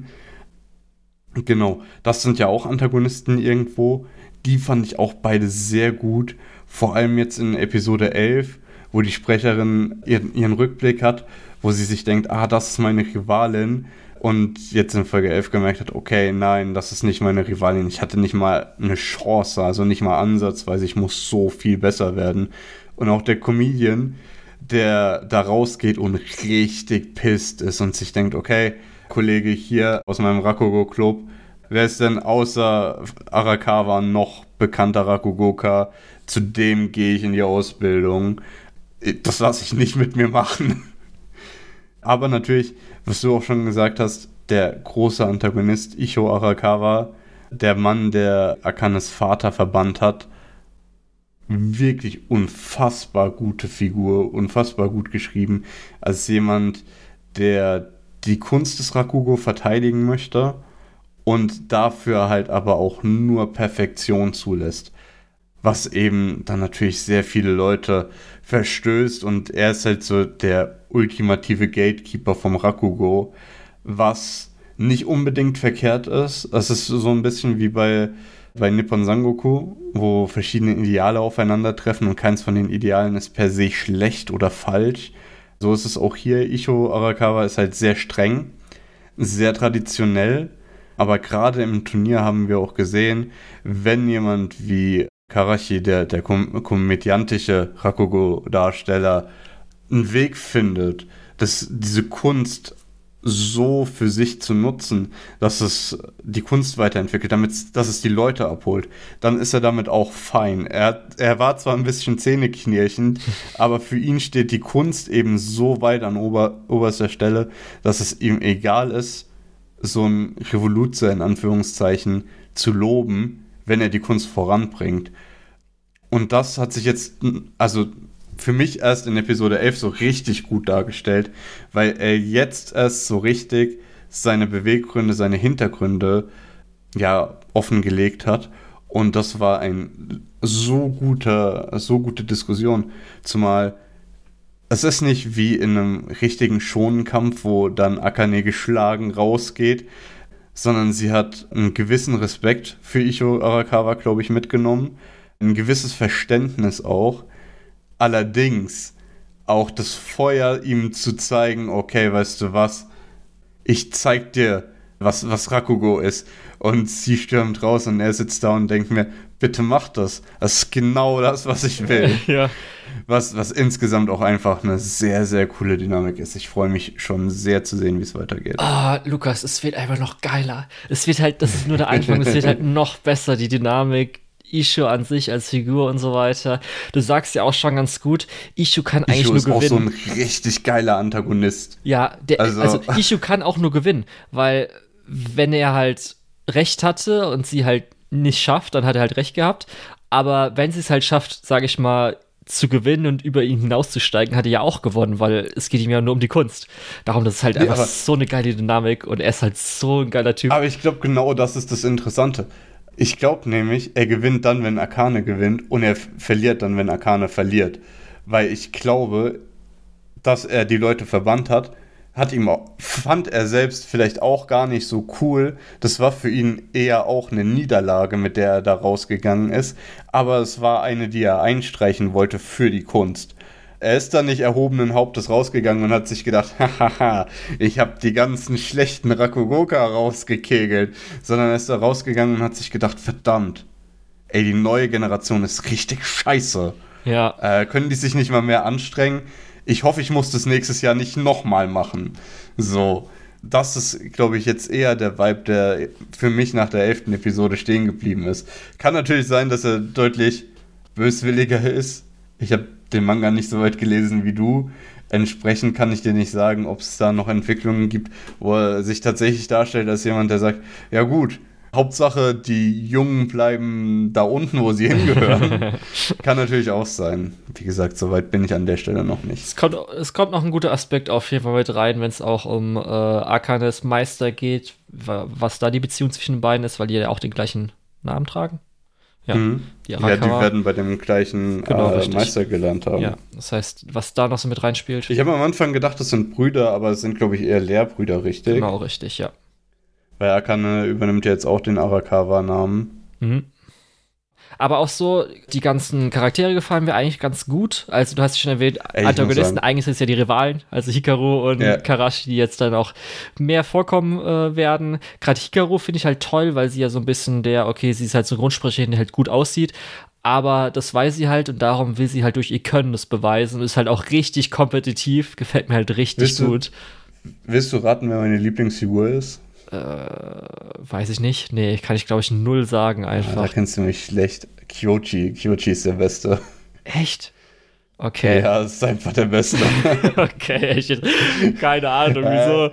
Genau, das sind ja auch Antagonisten irgendwo. Die fand ich auch beide sehr gut. Vor allem jetzt in Episode elf, wo die Sprecherin ihren, ihren Rückblick hat, wo sie sich denkt, ah, das ist meine Rivalin. Und jetzt in Folge elf gemerkt hat, okay, nein, das ist nicht meine Rivalin. Ich hatte nicht mal eine Chance, also nicht mal ansatzweise. Ich muss so viel besser werden. Und auch der Comedian, der da rausgeht und richtig pisst ist und sich denkt, okay, Kollege hier aus meinem Rakugo-Club, wer ist denn außer Arakawa noch bekannter Rakugoka? Zu dem gehe ich in die Ausbildung. Das lasse ich nicht mit mir machen. Aber natürlich, was du auch schon gesagt hast, der große Antagonist Icho Arakawa, der Mann, der Akanes Vater verbannt hat, wirklich unfassbar gute Figur, unfassbar gut geschrieben, als jemand, der die Kunst des Rakugo verteidigen möchte und dafür halt aber auch nur Perfektion zulässt. Was eben dann natürlich sehr viele Leute verstößt und er ist halt so der ultimative Gatekeeper vom Rakugo, was nicht unbedingt verkehrt ist. Es ist so ein bisschen wie bei, bei Nippon Sangoku, wo verschiedene Ideale aufeinandertreffen und keins von den Idealen ist per se schlecht oder falsch. So ist es auch hier. Icho Arakawa ist halt sehr streng, sehr traditionell, aber gerade im Turnier haben wir auch gesehen, wenn jemand wie Karashi, der, der kom- komödiantische Rakugo-Darsteller, einen Weg findet, dass diese Kunst so für sich zu nutzen, dass es die Kunst weiterentwickelt, damit, dass es die Leute abholt, dann ist er damit auch fein. Er, er war zwar ein bisschen zähneknirschend, aber für ihn steht die Kunst eben so weit an ober, oberster Stelle, dass es ihm egal ist, so ein Revoluzer in Anführungszeichen zu loben, wenn er die Kunst voranbringt. Und das hat sich jetzt, also für mich erst in Episode elf so richtig gut dargestellt, weil er jetzt erst so richtig seine Beweggründe, seine Hintergründe ja offengelegt hat. Und das war ein so guter, so gute Diskussion. Zumal es ist nicht wie in einem richtigen Shonenkampf, wo dann Akane geschlagen rausgeht, sondern sie hat einen gewissen Respekt für Icho Arakawa, glaube ich, mitgenommen. ein gewisses Verständnis auch. Allerdings auch das Feuer, ihm zu zeigen, okay, weißt du was, ich zeig dir, was, was Rakugo ist. Und sie stürmt raus und er sitzt da und denkt mir, bitte mach das. Das ist genau das, was ich will. Ja. Was, was insgesamt auch einfach eine sehr, sehr coole Dynamik ist. Ich freue mich schon sehr zu sehen, wie es weitergeht. Ah, Lukas, es wird einfach noch geiler. Es wird halt, das ist nur der Anfang, es wird halt noch besser, die Dynamik. Ishu an sich als Figur und so weiter. Du sagst ja auch schon ganz gut, Ishu kann eigentlich Ishu nur ist gewinnen. auch so ein richtig geiler Antagonist. Ja, der, also, Also- also Ishu kann auch nur gewinnen, weil wenn er halt recht hatte und sie halt nicht schafft, dann hat er halt recht gehabt. Aber wenn sie es halt schafft, sage ich mal, zu gewinnen und über ihn hinauszusteigen, hat er ja auch gewonnen, weil es geht ihm ja nur um die Kunst. Darum, das ist halt Ja, einfach aber- so eine geile Dynamik und er ist halt so ein geiler Typ. Aber ich glaube, genau das ist das Interessante. Ich glaube nämlich, er gewinnt dann, wenn Akane gewinnt und er f- verliert dann, wenn Akane verliert. Weil ich glaube, dass er die Leute verbannt hat, hat ihm auch, fand er selbst vielleicht auch gar nicht so cool. Das war für ihn eher auch eine Niederlage, mit der er da rausgegangen ist. Aber es war eine, die er einstreichen wollte für die Kunst. Er ist dann nicht erhobenen Hauptes rausgegangen und hat sich gedacht, hahaha, ich habe die ganzen schlechten Rakugoka rausgekegelt, sondern er ist da rausgegangen und hat sich gedacht, verdammt, ey, die neue Generation ist richtig scheiße. Ja. Äh, können die sich nicht mal mehr anstrengen? Ich hoffe, ich muss das nächstes Jahr nicht nochmal machen. So, das ist, glaube ich, jetzt eher der Vibe, der für mich nach der elften Episode stehen geblieben ist. Kann natürlich sein, dass er deutlich böswilliger ist. Ich habe den Manga nicht so weit gelesen wie du. Entsprechend kann ich dir nicht sagen, ob es da noch Entwicklungen gibt, wo er sich tatsächlich darstellt als jemand, der sagt, ja gut, Hauptsache die Jungen bleiben da unten, wo sie hingehören. Kann natürlich auch sein. Wie gesagt, so weit bin ich an der Stelle noch nicht. Es kommt, es kommt noch ein guter Aspekt auf jeden Fall mit rein, wenn es auch um äh, Akanes Meister geht, wa- was da die Beziehung zwischen den beiden ist, weil die ja auch den gleichen Namen tragen. Ja, Mhm. die Ja, die Arakawa. werden bei dem gleichen Genau, äh, richtig. Meister gelernt haben. Ja, das heißt, was da noch so mit reinspielt. Ich habe am Anfang gedacht, das sind Brüder, aber es sind, glaube ich, eher Lehrbrüder, richtig? Genau, richtig, ja. Weil Akane übernimmt ja jetzt auch den Arakawa-Namen. Mhm. Aber auch so, die ganzen Charaktere gefallen mir eigentlich ganz gut. Also du hast schon erwähnt, Ey, ich muss Antagonisten, sagen- eigentlich sind es ja die Rivalen, also Hikaru und Ja. Karashi, die jetzt dann auch mehr vorkommen äh, werden. Gerade Hikaru finde ich halt toll, weil sie ja so ein bisschen der, okay, sie ist halt so ein Grundsprecherin, die halt gut aussieht, aber das weiß sie halt und darum will sie halt durch ihr Können das beweisen und ist halt auch richtig kompetitiv, gefällt mir halt richtig Willst du- gut. Willst du raten, wer meine Lieblingsfigur ist? Äh, weiß ich nicht. Nee, kann ich glaube ich null sagen Ja, da einfach. kennst du mich schlecht. Kyochi. Kyochi ist der Beste. Echt? Okay. Ja, das ist einfach der Beste. Okay, ich keine Ahnung, wieso.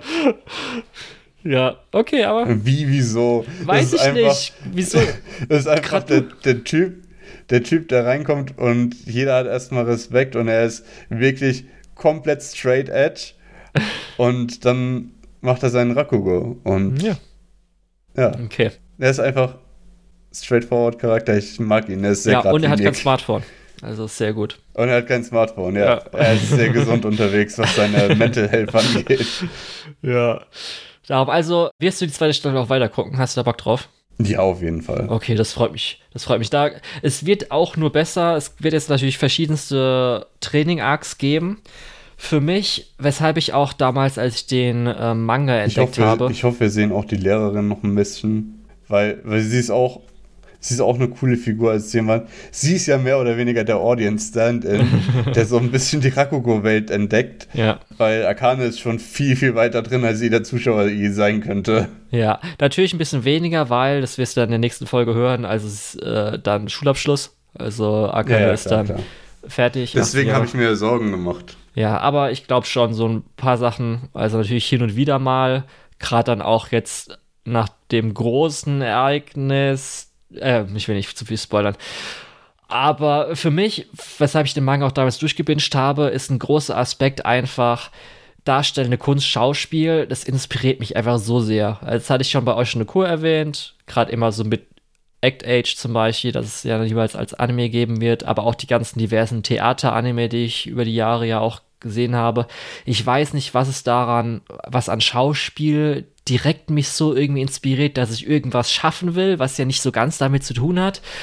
Ja, okay, aber Wie, wieso? weiß das ich ist einfach, nicht. Wieso? Das ist einfach Grad der, der Typ, der Typ, der reinkommt und jeder hat erstmal Respekt und er ist wirklich komplett straight edge und dann macht er seinen Rakugo und Ja, ja, okay. er ist einfach straightforward Charakter, ich mag ihn, er ist sehr Ja, und er hat kein geradlinig. Smartphone. Also ist sehr gut. Und er hat kein Smartphone, ja. Ja. Er ist sehr gesund unterwegs, was seine Mental Health angeht. Ja. Darum, also, wirst du die zweite Staffel auch weiter gucken? Hast du da Bock drauf? Ja, auf jeden Fall. Okay, das freut mich. Das freut mich. Da, es wird auch nur besser. Es wird jetzt natürlich verschiedenste Training-Arcs geben. Für mich, weshalb ich auch damals, als ich den äh, Manga Ich entdeckt hoffe, habe. ich hoffe, wir sehen auch die Lehrerin noch ein bisschen, weil, weil sie ist auch, sie ist auch eine coole Figur als jemand. Sie ist ja mehr oder weniger der Audience-Stand-in, der so ein bisschen die Rakugo-Welt entdeckt, Ja. weil Akane ist schon viel, viel weiter drin, als jeder Zuschauer je sein könnte. Ja, natürlich ein bisschen weniger, weil, das wirst du dann in der nächsten Folge hören, also es ist äh, dann Schulabschluss. Also Akane ist klar, dann klar. fertig. Deswegen Ach, ja. habe ich mir Sorgen gemacht. Ja, aber ich glaube schon, so ein paar Sachen, also natürlich hin und wieder mal, gerade dann auch jetzt nach dem großen Ereignis, äh, ich will nicht zu viel spoilern, aber für mich, weshalb ich den Manga auch damals durchgebinged habe, ist ein großer Aspekt einfach darstellende Kunst, Schauspiel, das inspiriert mich einfach so sehr. Das hatte ich schon bei euch schon eine Kur erwähnt, gerade immer so mit Act Age zum Beispiel, dass es ja jeweils als Anime geben wird, aber auch die ganzen diversen Theater-Anime, die ich über die Jahre ja auch gesehen habe. Ich weiß nicht, was es daran, was an Schauspiel direkt mich so irgendwie inspiriert, dass ich irgendwas schaffen will, was ja nicht so ganz damit zu tun hat.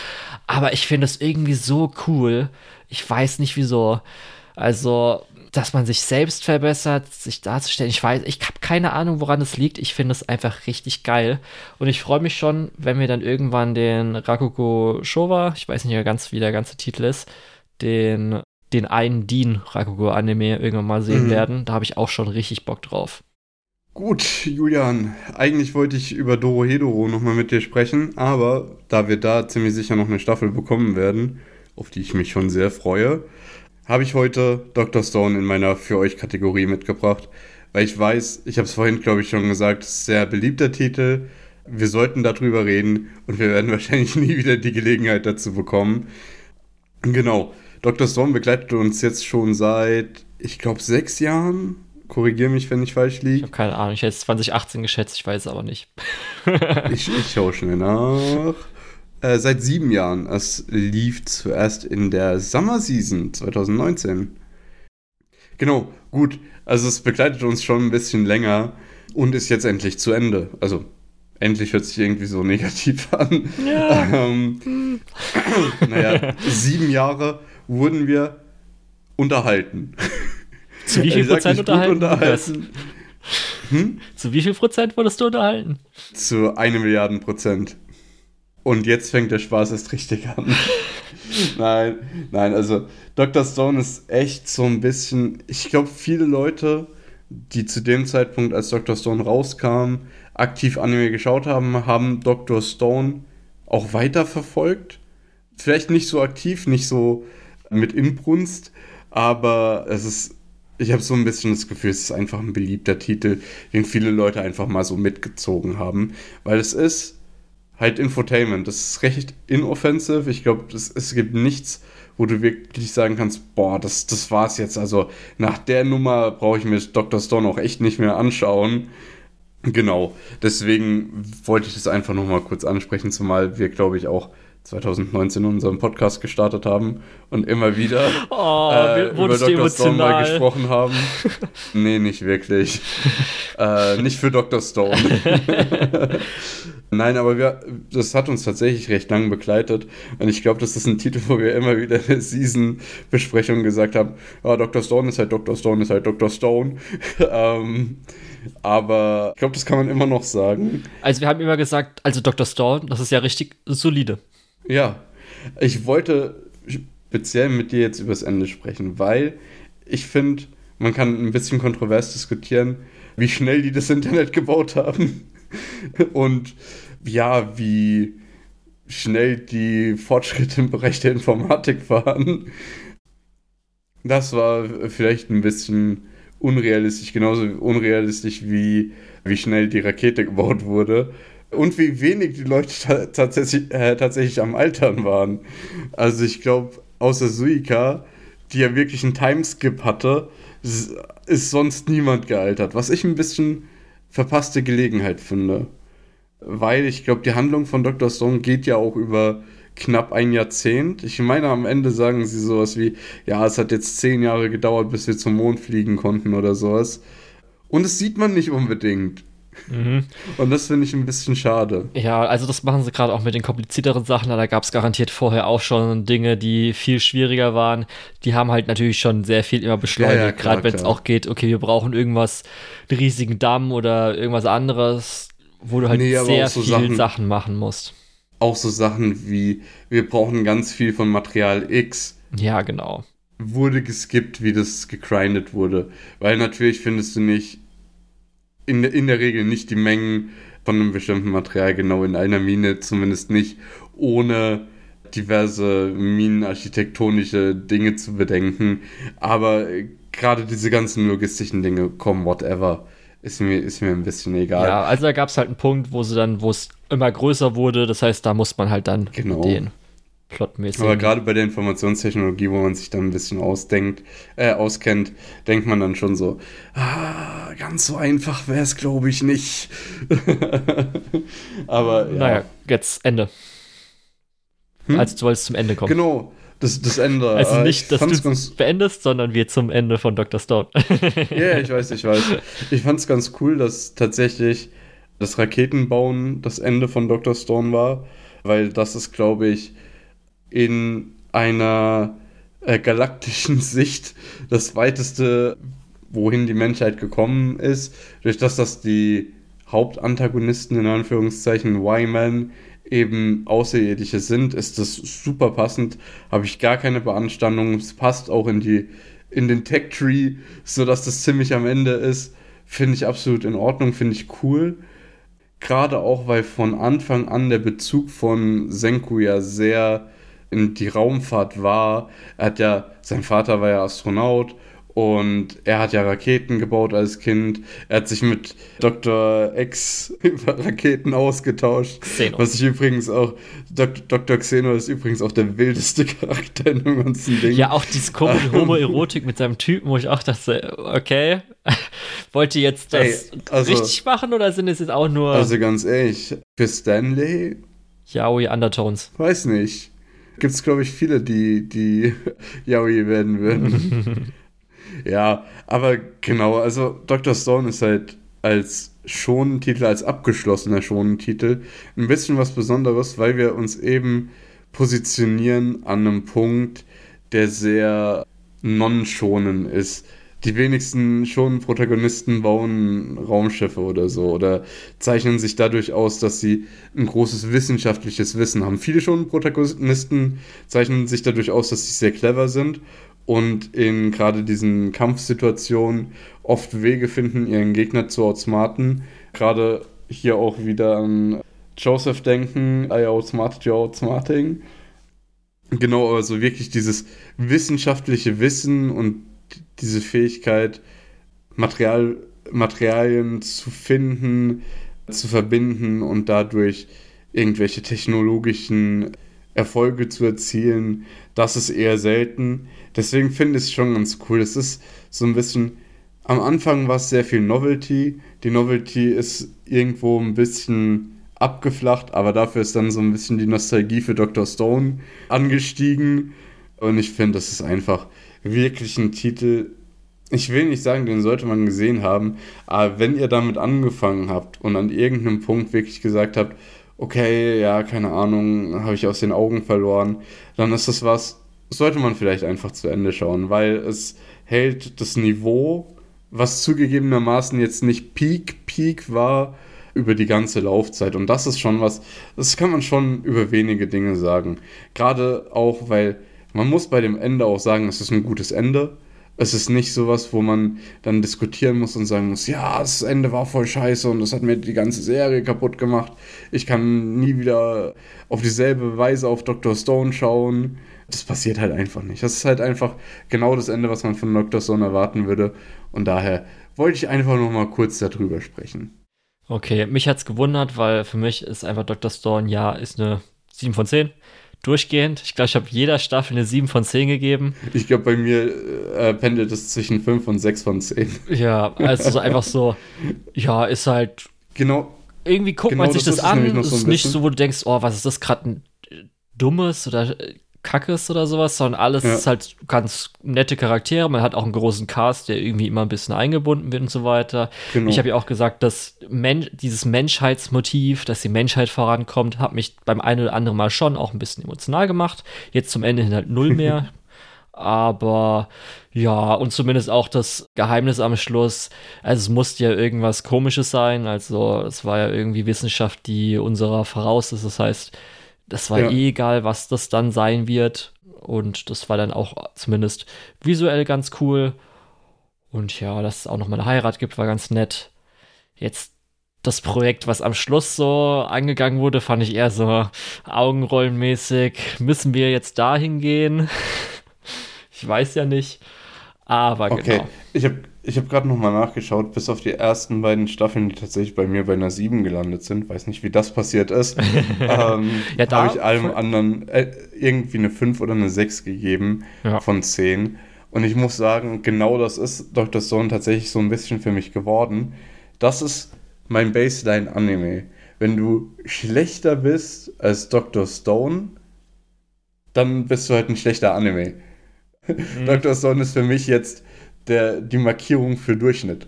aber ich finde es irgendwie so cool. Ich weiß nicht wieso. Also, dass man sich selbst verbessert, sich darzustellen. Ich weiß, ich habe keine Ahnung, woran es liegt. Ich finde es einfach richtig geil. Und ich freue mich schon, wenn wir dann irgendwann den Rakugo Showa, ich weiß nicht mehr ganz, wie der ganze Titel ist, den, den einen Dean Rakugo Anime irgendwann mal sehen mhm. werden. Da habe ich auch schon richtig Bock drauf. Gut, Julian, eigentlich wollte ich über Dorohedoro nochmal mit dir sprechen, aber da wir da ziemlich sicher noch eine Staffel bekommen werden, auf die ich mich schon sehr freue, habe ich heute Doktor Stone in meiner Für-euch-Kategorie mitgebracht, weil ich weiß, ich habe es vorhin, glaube ich, schon gesagt, es ist ein sehr beliebter Titel, wir sollten darüber reden und wir werden wahrscheinlich nie wieder die Gelegenheit dazu bekommen. Genau, Doktor Stone begleitet uns jetzt schon seit, ich glaube, sechs Jahren. Korrigiere mich, wenn ich falsch liege. Ich habe keine Ahnung, ich hätte es zwanzig achtzehn geschätzt, ich weiß es aber nicht. ich, ich schaue schnell nach. Äh, seit sieben Jahren. Es lief zuerst in der Summer Season zwanzig neunzehn. Genau, gut. Also es begleitet uns schon ein bisschen länger und ist jetzt endlich zu Ende. Also endlich hört sich irgendwie so negativ an. Ja. ähm, naja, sieben Jahre wurden wir unterhalten. Zu wie viel Prozent unterhalten? unterhalten. Hm? Zu wie viel Prozent wurdest du unterhalten? Zu eine Milliarde Prozent. Und jetzt fängt der Spaß erst richtig an. nein, nein, also Doktor Stone ist echt so ein bisschen, ich glaube, viele Leute, die zu dem Zeitpunkt, als Doktor Stone rauskam, aktiv Anime geschaut haben, haben Doktor Stone auch weiterverfolgt. Vielleicht nicht so aktiv, nicht so mit Inbrunst, aber es ist, ich habe so ein bisschen das Gefühl, es ist einfach ein beliebter Titel, den viele Leute einfach mal so mitgezogen haben, weil es ist halt Infotainment, das ist recht inoffensive, ich glaube, es gibt nichts, wo du wirklich sagen kannst, boah, das, das war's jetzt, also nach der Nummer brauche ich mir Doktor Stone auch echt nicht mehr anschauen. Genau, deswegen wollte ich das einfach nochmal kurz ansprechen, zumal wir, glaube ich, auch zwanzig neunzehn unseren Podcast gestartet haben und immer wieder oh, äh, über Doktor Stone mal gesprochen haben. Nee, nicht wirklich. äh, nicht für Doktor Stone. Nein, aber wir, das hat uns tatsächlich recht lang begleitet und ich glaube, das ist ein Titel, wo wir immer wieder in der Season-Besprechung gesagt haben, ja, Doktor Stone ist halt Doktor Stone ist halt Doktor Stone. ähm, aber ich glaube, das kann man immer noch sagen. Also wir haben immer gesagt, also Doktor Stone, das ist ja richtig solide. Ja, ich wollte speziell mit dir jetzt übers Ende sprechen, weil ich finde, man kann ein bisschen kontrovers diskutieren, wie schnell die das Internet gebaut haben und ja, wie schnell die Fortschritte im Bereich der Informatik waren. Das war vielleicht ein bisschen unrealistisch, genauso unrealistisch wie, wie schnell die Rakete gebaut wurde. Und wie wenig die Leute ta- tatsächlich, äh, tatsächlich am Altern waren. Also ich glaube, außer Suika, die ja wirklich einen Timeskip hatte, ist sonst niemand gealtert. Was ich ein bisschen verpasste Gelegenheit finde. Weil ich glaube, die Handlung von Doktor Stone geht ja auch über knapp ein Jahrzehnt. Ich meine, am Ende sagen sie sowas wie, ja, es hat jetzt zehn Jahre gedauert, bis wir zum Mond fliegen konnten oder sowas. Und das sieht man nicht unbedingt. Mhm. Und das finde ich ein bisschen schade. Ja, also das machen sie gerade auch mit den komplizierteren Sachen. Da gab es garantiert vorher auch schon Dinge, die viel schwieriger waren. Die haben halt natürlich schon sehr viel immer beschleunigt. Ja, ja, gerade wenn es auch geht, okay, wir brauchen irgendwas, einen riesigen Damm oder irgendwas anderes, wo du halt nee, sehr so viele Sachen, Sachen machen musst. Auch so Sachen wie, wir brauchen ganz viel von Material X. Ja, genau. Wurde geskippt, wie das gegrindet wurde. Weil natürlich findest du nicht In, in der Regel nicht die Mengen von einem bestimmten Material genau in einer Mine, zumindest nicht ohne diverse minenarchitektonische Dinge zu bedenken. Aber gerade diese ganzen logistischen Dinge, komm, whatever, ist mir, ist mir ein bisschen egal. Ja, also da gab es halt einen Punkt, wo sie dann, wo es immer größer wurde, das heißt, da muss man halt dann genau. den plotmäßig. Aber gerade bei der Informationstechnologie, wo man sich dann ein bisschen ausdenkt, äh, auskennt, denkt man dann schon so, ah, ganz so einfach wäre es, glaube ich, nicht. Aber ja. Naja, jetzt Ende. Hm? Also du wolltest zum Ende kommen. Genau, das, das Ende. Also nicht, dass du es beendest, sondern wir zum Ende von Doktor Stone. Ja, yeah, ich weiß, ich weiß. Ich fand es ganz cool, dass tatsächlich das Raketenbauen das Ende von Doktor Stone war, weil das ist, glaube ich, in einer äh, galaktischen Sicht das weiteste, wohin die Menschheit gekommen ist, durch das, dass die Hauptantagonisten in Anführungszeichen Y-Men eben Außerirdische sind, ist das super passend, habe ich gar keine Beanstandung, es passt auch in die in den Tech-Tree, sodass das ziemlich am Ende ist, finde ich absolut in Ordnung, finde ich cool. Gerade auch, weil von Anfang an der Bezug von Senku ja sehr in die Raumfahrt war. Er hat ja, sein Vater war ja Astronaut und er hat ja Raketen gebaut als Kind. Er hat sich mit Doktor X über Raketen ausgetauscht. Xeno. Was ich übrigens auch, Dok- Doktor Xeno ist übrigens auch der wildeste Charakter in dem ganzen Ding. Ja, auch diese komische Homoerotik mit seinem Typen, wo ich auch dachte, okay, wollt ihr jetzt das Ey, also, richtig machen oder sind es jetzt auch nur Also ganz ehrlich, für Stanley, Yaoi Undertones? weiß nicht. Gibt es, glaube ich, viele, die, die Yaoi werden würden. Ja, aber genau, also Doktor Stone ist halt als Shonen-Titel, als abgeschlossener Shonen-Titel ein bisschen was Besonderes, weil wir uns eben positionieren an einem Punkt, der sehr non-shonen ist. Die wenigsten Shonen-Protagonisten bauen Raumschiffe oder so oder zeichnen sich dadurch aus, dass sie ein großes wissenschaftliches Wissen haben. Viele Shonen-Protagonisten zeichnen sich dadurch aus, dass sie sehr clever sind und in gerade diesen Kampfsituationen oft Wege finden, ihren Gegner zu outsmarten. Gerade hier auch wieder an Joseph denken, I outsmarted you outsmarting. Genau, also wirklich dieses wissenschaftliche Wissen und diese Fähigkeit, Material, Materialien zu finden, zu verbinden und dadurch irgendwelche technologischen Erfolge zu erzielen, das ist eher selten. Deswegen finde ich es schon ganz cool. Es ist so ein bisschen, am Anfang war es sehr viel Novelty. Die Novelty ist irgendwo ein bisschen abgeflacht, aber dafür ist dann so ein bisschen die Nostalgie für Doktor Stone angestiegen. Und ich finde, das ist einfach wirklich ein Titel, ich will nicht sagen, den sollte man gesehen haben, aber wenn ihr damit angefangen habt und an irgendeinem Punkt wirklich gesagt habt, okay, ja, keine Ahnung, habe ich aus den Augen verloren, dann ist das was, sollte man vielleicht einfach zu Ende schauen, weil es hält das Niveau, was zugegebenermaßen jetzt nicht Peak, Peak war, über die ganze Laufzeit. Und das ist schon was, das kann man schon über wenige Dinge sagen. Gerade auch, weil man muss bei dem Ende auch sagen, es ist ein gutes Ende. Es ist nicht sowas, wo man dann diskutieren muss und sagen muss, ja, das Ende war voll scheiße und das hat mir die ganze Serie kaputt gemacht. Ich kann nie wieder auf dieselbe Weise auf Doktor Stone schauen. Das passiert halt einfach nicht. Das ist halt einfach genau das Ende, was man von Doktor Stone erwarten würde. Und daher wollte ich einfach noch mal kurz darüber sprechen. Okay, mich hat's gewundert, weil für mich ist einfach Doktor Stone, ja, ist eine sieben von zehn. Durchgehend. Ich glaube, ich habe jeder Staffel eine sieben von zehn gegeben. Ich glaube, bei mir äh, pendelt es zwischen fünf und sechs von zehn. Ja, also so einfach so, ja, ist halt. Genau. Irgendwie guckt genau man sich das, das an. Es so ist nicht so, wo du denkst, oh, was ist das gerade ein dummes oder Kackes oder sowas, sondern alles ja. ist halt ganz nette Charaktere. Man hat auch einen großen Cast, der irgendwie immer ein bisschen eingebunden wird und so weiter. Genau. Ich habe ja auch gesagt, dass Men- dieses Menschheitsmotiv, dass die Menschheit vorankommt, hat mich beim einen oder anderen Mal schon auch ein bisschen emotional gemacht. Jetzt zum Ende hin halt null mehr. Aber ja, und zumindest auch das Geheimnis am Schluss. Also es musste ja irgendwas Komisches sein. Also es war ja irgendwie Wissenschaft, die unserer voraus ist. Das heißt, das war ja. eh egal, was das dann sein wird. Und das war dann auch zumindest visuell ganz cool. Und ja, dass es auch nochmal eine Heirat gibt, war ganz nett. Jetzt das Projekt, was am Schluss so angegangen wurde, fand ich eher so augenrollenmäßig. Müssen wir jetzt dahin gehen? Ich weiß ja nicht. Aber okay. genau. Ich habe ich hab gerade nochmal nachgeschaut, bis auf die ersten beiden Staffeln, die tatsächlich bei mir bei einer sieben gelandet sind. Weiß nicht, wie das passiert ist. ähm, ja, da habe ich allem anderen äh, irgendwie eine fünf oder eine sechs gegeben ja. von zehn. Und ich muss sagen, genau das ist Doktor Stone tatsächlich so ein bisschen für mich geworden. Das ist mein Baseline-Anime. Wenn du schlechter bist als Doktor Stone, dann bist du halt ein schlechter Anime. Mhm. Doktor Stone ist für mich jetzt der, die Markierung für Durchschnitt.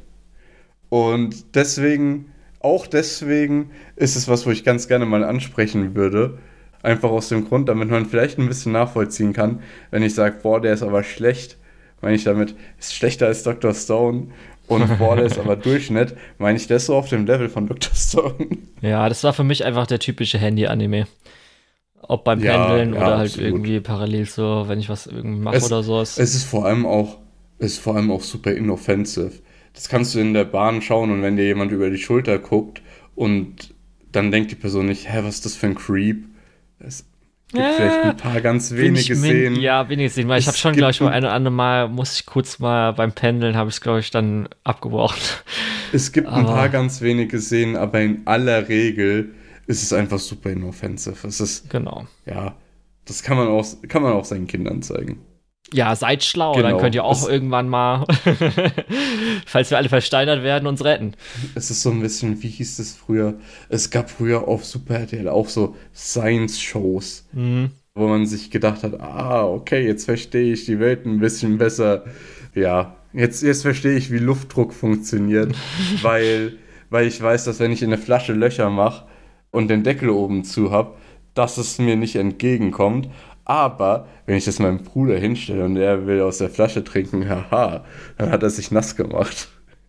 Und deswegen, auch deswegen ist es was, wo ich ganz gerne mal ansprechen würde. Einfach aus dem Grund, damit man vielleicht ein bisschen nachvollziehen kann, wenn ich sage, boah, der ist aber schlecht, meine ich damit, ist schlechter als Doktor Stone. Und boah, der ist aber Durchschnitt, meine ich, der ist so auf dem Level von Doktor Stone. Ja, das war für mich einfach der typische Handy-Anime. Ob beim Ja, Pendeln ja, oder halt absolut. irgendwie parallel so, wenn ich was irgendwie mache Es, oder sowas. es ist vor allem auch, es ist vor allem auch super inoffensive. Das kannst du in der Bahn schauen und wenn dir jemand über die Schulter guckt und dann denkt die Person nicht, hä, was ist das für ein Creep? Es gibt Äh, vielleicht ein paar ganz Bin wenige ich min- Szenen. Ja, wenige Szenen, weil ich Es habe schon, gibt glaube ich, mal ein- ein oder andere Mal, muss ich kurz mal beim Pendeln, habe ich es, glaube ich, dann abgebrochen. Es gibt ein Aber- paar ganz wenige Szenen, aber in aller Regel ist es einfach super inoffensive. Es ist, Genau. ja, das kann man auch, kann man auch seinen Kindern zeigen. Ja, seid schlau, Genau. dann könnt ihr auch Es- irgendwann mal, falls wir alle versteinert werden, uns retten. Es ist so ein bisschen, wie hieß es früher? Es gab früher auf Super R T L auch so Science-Shows, Mhm. wo man sich gedacht hat, ah, okay, jetzt verstehe ich die Welt ein bisschen besser. Ja, jetzt, jetzt verstehe ich, wie Luftdruck funktioniert, weil, weil ich weiß, dass wenn ich in eine Flasche Löcher mache und den Deckel oben zu habe, dass es mir nicht entgegenkommt. Aber wenn ich das meinem Bruder hinstelle und er will aus der Flasche trinken, haha, dann hat er sich nass gemacht.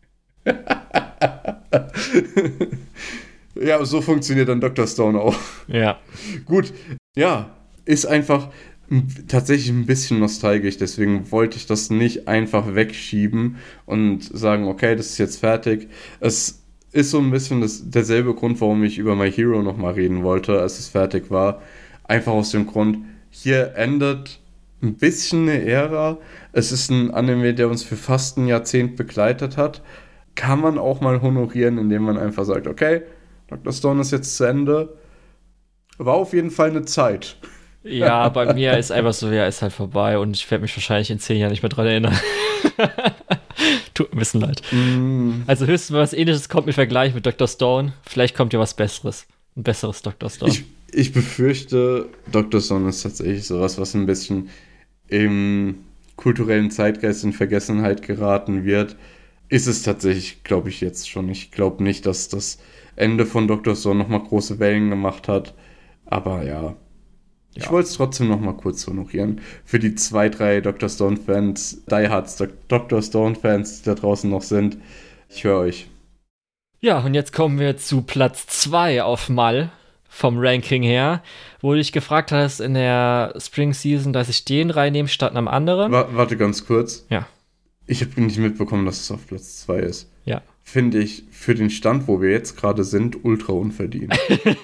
Ja, so funktioniert dann Doktor Stone auch. Ja. Gut, ja, ist einfach m- tatsächlich ein bisschen nostalgisch, deswegen wollte ich das nicht einfach wegschieben und sagen, okay, das ist jetzt fertig. Es ist so ein bisschen das, derselbe Grund, warum ich über My Hero nochmal reden wollte, als es fertig war. Einfach aus dem Grund, hier endet ein bisschen eine Ära. Es ist ein Anime, der uns für fast ein Jahrzehnt begleitet hat. Kann man auch mal honorieren, indem man einfach sagt, okay, Doktor Stone ist jetzt zu Ende. War auf jeden Fall eine Zeit. Ja, bei mir ist einfach so, ja, ist halt vorbei und ich werde mich wahrscheinlich in zehn Jahren nicht mehr dran erinnern. Tut mir ein bisschen leid. Mm, Also höchstens was Ähnliches kommt mit Vergleich mit Doktor Stone. Vielleicht kommt ja was Besseres. Ein besseres Doktor Stone. Ich, ich befürchte, Doktor Stone ist tatsächlich sowas, was ein bisschen im kulturellen Zeitgeist in Vergessenheit geraten wird. Ist es tatsächlich, glaube ich, jetzt schon. Ich glaube nicht, dass das Ende von Doktor Stone nochmal große Wellen gemacht hat. Aber ja. Ich Ja. wollte es trotzdem nochmal kurz honorieren. Für die zwei, drei Doktor Stone-Fans, Diehards Doktor Stone-Fans, die da draußen noch sind. Ich höre euch. Ja, und jetzt kommen wir zu Platz zwei auf Mal vom Ranking her, wo du dich gefragt hast in der Spring Season, dass ich den reinnehme statt einem anderen. Wa- warte ganz kurz. Ja. Ich habe nicht mitbekommen, dass es auf Platz zwei ist. Ja. Finde ich für den Stand, wo wir jetzt gerade sind, ultra unverdient.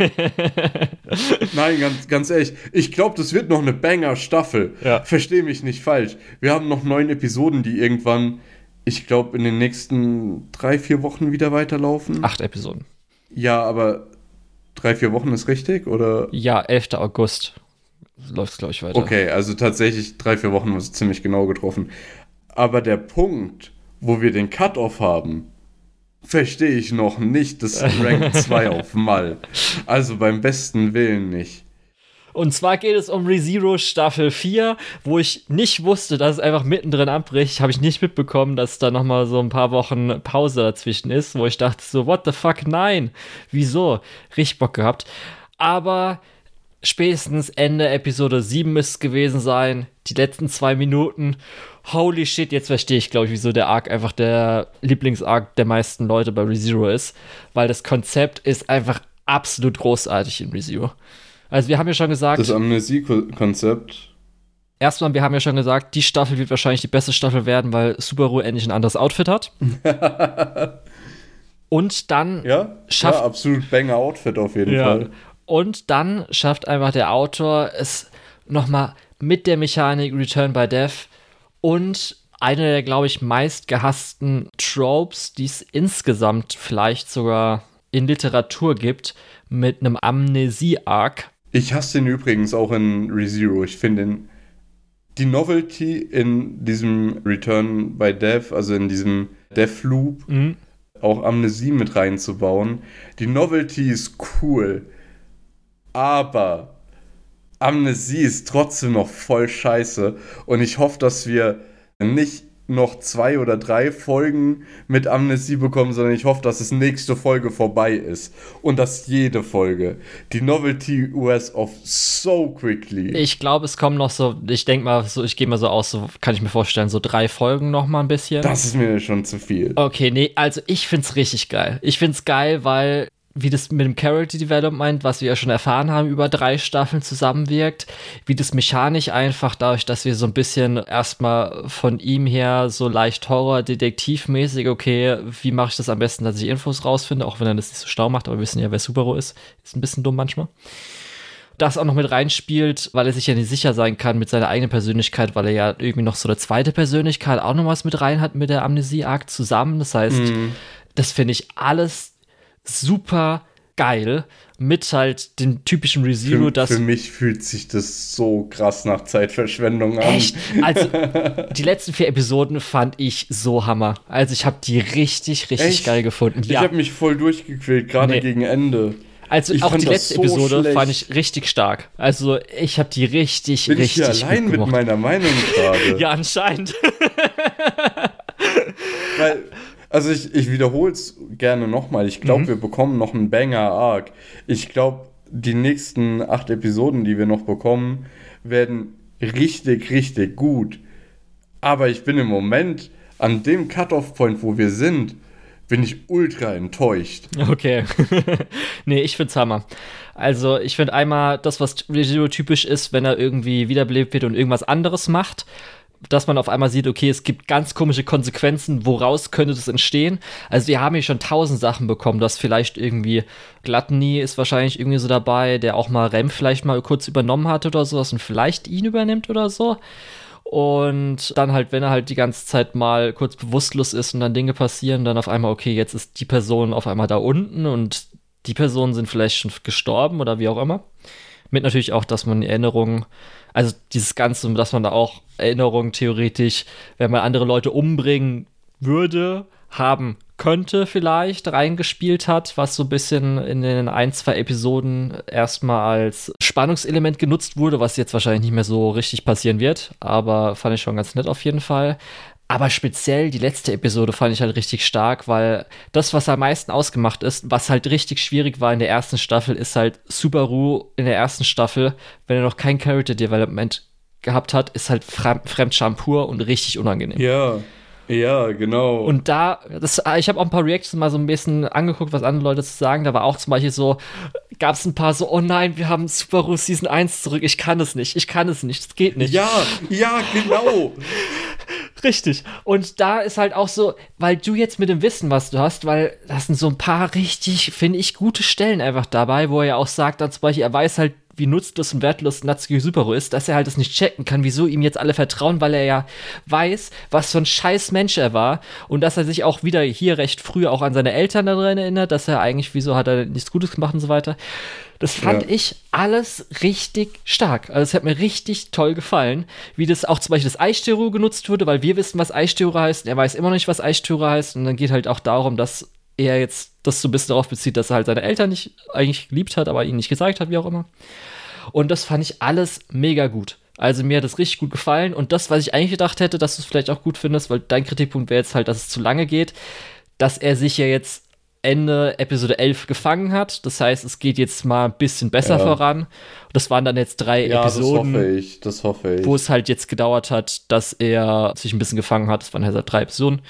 Nein, ganz, ganz ehrlich, ich glaube, das wird noch eine Banger-Staffel. Ja. Verstehe mich nicht falsch. Wir haben noch neun Episoden, die irgendwann, ich glaube, in den nächsten drei, vier Wochen wieder weiterlaufen. Acht Episoden. Ja, aber drei, vier Wochen ist richtig, oder? Ja, elfter August läuft es, glaube ich, weiter. Okay, also tatsächlich drei, vier Wochen ist ziemlich genau getroffen. Aber der Punkt, wo wir den Cut-Off haben, verstehe ich noch nicht, das Rank zwei auf Mal. Also beim besten Willen nicht. Und zwar geht es um ReZero Staffel vier, wo ich nicht wusste, dass es einfach mittendrin abbricht. Habe ich nicht mitbekommen, dass da nochmal so ein paar Wochen Pause dazwischen ist, wo ich dachte so, what the fuck, nein. Wieso? Richtig Bock gehabt. Aber spätestens Ende Episode sieben müsste es gewesen sein. Die letzten zwei Minuten. Holy shit, jetzt verstehe ich, glaube ich, wieso der Arc einfach der Lieblingsarc der meisten Leute bei ReZero ist. Weil das Konzept ist einfach absolut großartig in ReZero. Also wir haben ja schon gesagt, Das Amnesie-Konzept. erstmal, wir haben ja schon gesagt, die Staffel wird wahrscheinlich die beste Staffel werden, weil Subaru endlich ein anderes Outfit hat. Und dann Ja, Schafft- ja, absolut Banger-Outfit auf jeden Ja. Fall. Und dann schafft einfach der Autor es nochmal mit der Mechanik Return by Death und eine der, glaube ich, meist gehassten Tropes, die es insgesamt vielleicht sogar in Literatur gibt, mit einem Amnesie-Arc. Ich hasse den übrigens auch in ReZero. Ich finde den- die Novelty in diesem Return by Death, also in diesem Death-Loop, Mhm. auch Amnesie mit reinzubauen. Die Novelty ist cool, aber Amnesie ist trotzdem noch voll scheiße und ich hoffe, dass wir nicht noch zwei oder drei Folgen mit Amnesie bekommen, sondern ich hoffe, dass es nächste Folge vorbei ist. Und dass jede Folge. Die Novelty wears off so quickly. Ich glaube, es kommen noch so, ich denke mal, so, ich gehe mal so aus, so kann ich mir vorstellen, so drei Folgen noch mal ein bisschen. Das ist mir schon zu viel. Okay, nee, also ich find's richtig geil. Ich find's geil, weil wie das mit dem Character Development, was wir ja schon erfahren haben, über drei Staffeln zusammenwirkt, wie das mechanisch einfach dadurch, dass wir so ein bisschen erstmal von ihm her so leicht Horror-Detektivmäßig, okay, wie mache ich das am besten, dass ich Infos rausfinde, auch wenn er das nicht so schlau macht, aber wir wissen ja, wer Subaru ist. Ist ein bisschen dumm manchmal. Das auch noch mit reinspielt, weil er sich ja nicht sicher sein kann mit seiner eigenen Persönlichkeit, weil er ja irgendwie noch so eine zweite Persönlichkeit auch noch was mit rein hat mit der Amnesie-Arc zusammen. Das heißt, mm. das finde ich alles super geil mit halt dem typischen ReZero. Für, dass für mich fühlt sich das so krass nach Zeitverschwendung an. Echt? Also die letzten vier Episoden fand ich so Hammer. Also ich habe die richtig, richtig Echt? geil gefunden. Ich ja. habe mich voll durchgequält, gerade nee. gegen Ende. Also ich auch die letzte so Episode schlecht. fand ich richtig stark. Also ich habe die richtig, Bin richtig ich hier allein mit meiner Meinung gerade? Ja, anscheinend. Weil, also ich, ich wiederhole es gerne nochmal. Ich glaube, mhm. wir bekommen noch einen Banger-Arc. Ich glaube, die nächsten acht Episoden, die wir noch bekommen, werden richtig, richtig gut. Aber ich bin im Moment an dem Cut-Off-Point, wo wir sind, bin ich ultra enttäuscht. Okay. Nee, ich find's Hammer. Also, ich finde einmal das, was ReZero typisch ist, wenn er irgendwie wiederbelebt wird und irgendwas anderes macht, dass man auf einmal sieht, okay, es gibt ganz komische Konsequenzen, woraus könnte das entstehen. Also wir haben hier schon tausend Sachen bekommen, dass vielleicht irgendwie Gluttony ist wahrscheinlich irgendwie so dabei, der auch mal Rem vielleicht mal kurz übernommen hat oder sowas und vielleicht ihn übernimmt oder so. Und dann halt, wenn er halt die ganze Zeit mal kurz bewusstlos ist und dann Dinge passieren, dann auf einmal, okay, jetzt ist die Person auf einmal da unten und die Personen sind vielleicht schon gestorben oder wie auch immer. Mit natürlich auch, dass man Erinnerungen, also dieses Ganze, dass man da auch Erinnerungen theoretisch, wenn man andere Leute umbringen würde, haben könnte vielleicht reingespielt hat, was so ein bisschen in den ein, zwei Episoden erstmal als Spannungselement genutzt wurde, was jetzt wahrscheinlich nicht mehr so richtig passieren wird, aber fand ich schon ganz nett auf jeden Fall. Aber speziell die letzte Episode fand ich halt richtig stark, weil das, was am meisten ausgemacht ist, was halt richtig schwierig war in der ersten Staffel, ist halt Subaru in der ersten Staffel, wenn er noch kein Character Development gehabt hat, ist halt Fremd Fremdscham pur und richtig unangenehm. Ja, ja, genau. Und da, das, ich habe auch ein paar Reactions mal so ein bisschen angeguckt, was andere Leute zu sagen, da war auch zum Beispiel so, gab es ein paar so, oh nein, wir haben Subaru Season eins zurück, ich kann es nicht, ich kann es nicht, es geht nicht. Ja, ja, genau. Richtig. Und da ist halt auch so, weil du jetzt mit dem Wissen, was du hast, weil das sind so ein paar richtig, finde ich, gute Stellen einfach dabei, wo er ja auch sagt, dann zum Beispiel, er weiß halt, wie nutzlos und wertlos Natsuki Subaru ist, dass er halt das nicht checken kann, wieso ihm jetzt alle vertrauen, weil er ja weiß, was für ein scheiß Mensch er war und dass er sich auch wieder hier recht früh auch an seine Eltern daran erinnert, dass er eigentlich, wieso hat er nichts Gutes gemacht und so weiter. Das fand ja. ich alles richtig stark. Also es hat mir richtig toll gefallen, wie das auch zum Beispiel das Eisstero genutzt wurde, weil wir wissen, was Eisstero heißt, und er weiß immer noch nicht, was Eisstero heißt und dann geht halt auch darum, dass er jetzt das so ein bisschen darauf bezieht, dass er halt seine Eltern nicht eigentlich geliebt hat, aber ihnen nicht gesagt hat, wie auch immer. Und das fand ich alles mega gut. Also mir hat das richtig gut gefallen und das, was ich eigentlich gedacht hätte, dass du es vielleicht auch gut findest, weil dein Kritikpunkt wäre jetzt halt, dass es zu lange geht, dass er sich ja jetzt Ende Episode elf gefangen hat. Das heißt, es geht jetzt mal ein bisschen besser ja. voran. Das waren dann jetzt drei ja, Episoden. Das hoffe ich, das hoffe ich. Wo es halt jetzt gedauert hat, dass er sich ein bisschen gefangen hat. Das waren halt drei Episoden.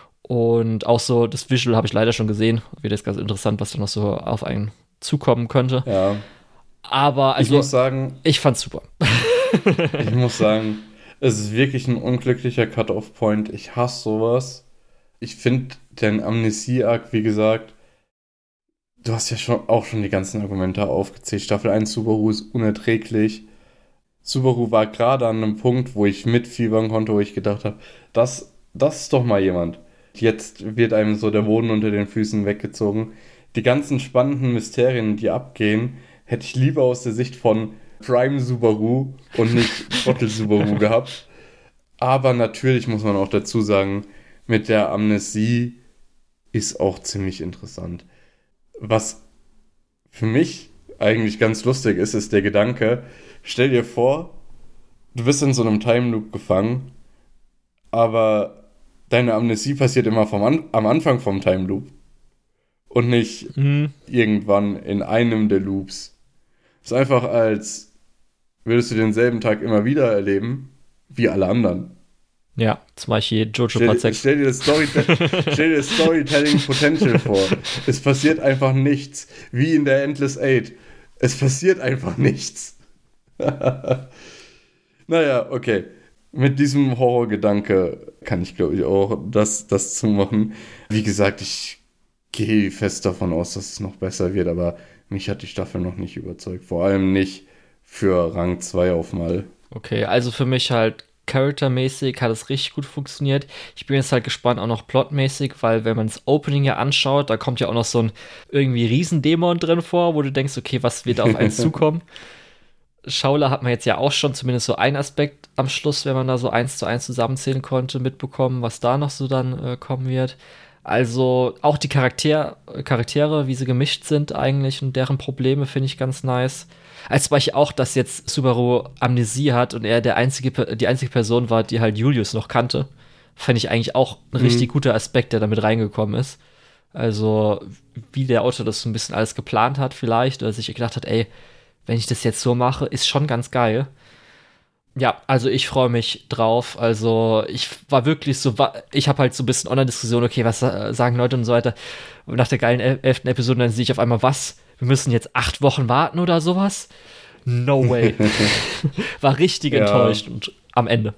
Und auch so, das Visual habe ich leider schon gesehen. Wird jetzt ganz interessant, was da noch so auf einen zukommen könnte. Ja. Aber also, ich muss sagen, ich fand's super. Ich muss sagen, es ist wirklich ein unglücklicher Cut-Off-Point. Ich hasse sowas. Ich finde den Amnesie-Arc, wie gesagt, du hast ja schon auch schon die ganzen Argumente aufgezählt. Staffel eins Subaru ist unerträglich. Subaru war gerade an einem Punkt, wo ich mitfiebern konnte, wo ich gedacht habe, das, das ist doch mal jemand. Jetzt wird einem so der Boden unter den Füßen weggezogen. Die ganzen spannenden Mysterien, die abgehen, hätte ich lieber aus der Sicht von Prime Subaru und nicht Trottel Subaru gehabt. Aber natürlich muss man auch dazu sagen, mit der Amnesie ist auch ziemlich interessant. Was für mich eigentlich ganz lustig ist, ist der Gedanke, stell dir vor, du bist in so einem Time Loop gefangen, aber deine Amnesie passiert immer vom An- am Anfang vom Time Loop. Und nicht Mhm. irgendwann in einem der Loops. Es ist einfach, als würdest du denselben Tag immer wieder erleben, wie alle anderen. Ja, zum Beispiel Jojo Stell, Part sechs. stell dir das, Story, stell dir das Storytelling Potential vor. Es passiert einfach nichts. Wie in der Endless Eight. Es passiert einfach nichts. Naja, okay. Mit diesem Horrorgedanke kann ich, glaube ich, auch das, das zumachen. Wie gesagt, ich gehe fest davon aus, dass es noch besser wird, aber mich hat die Staffel noch nicht überzeugt. Vor allem nicht für Rang zwei auf Mal. Okay, also für mich halt charaktermäßig hat es richtig gut funktioniert. Ich bin jetzt halt gespannt auch noch plotmäßig, weil wenn man das Opening ja anschaut, da kommt ja auch noch so ein irgendwie Riesendämon drin vor, wo du denkst, okay, was wird da auf einen zukommen? Shaula hat man jetzt ja auch schon zumindest so einen Aspekt am Schluss, wenn man da so eins zu eins zusammenzählen konnte, mitbekommen, was da noch so dann äh, kommen wird. Also auch die Charakter Charaktere, wie sie gemischt sind eigentlich und deren Probleme finde ich ganz nice. Als Beispiel auch, dass jetzt Subaru Amnesie hat und er der einzige, die einzige Person war, die halt Julius noch kannte. Fände ich eigentlich auch ein Mhm. richtig guter Aspekt, der damit reingekommen ist. Also, wie der Autor das so ein bisschen alles geplant hat, vielleicht, oder sich gedacht hat, ey, wenn ich das jetzt so mache, ist schon ganz geil. Ja, also ich freue mich drauf. Also ich war wirklich so, wa- ich habe halt so ein bisschen Online-Diskussion, okay, was äh, sagen Leute und so weiter. Und nach der geilen el- elften Episode, dann sehe ich auf einmal, was? Wir müssen jetzt acht Wochen warten oder sowas? No way. War richtig Ja. enttäuscht und am Ende.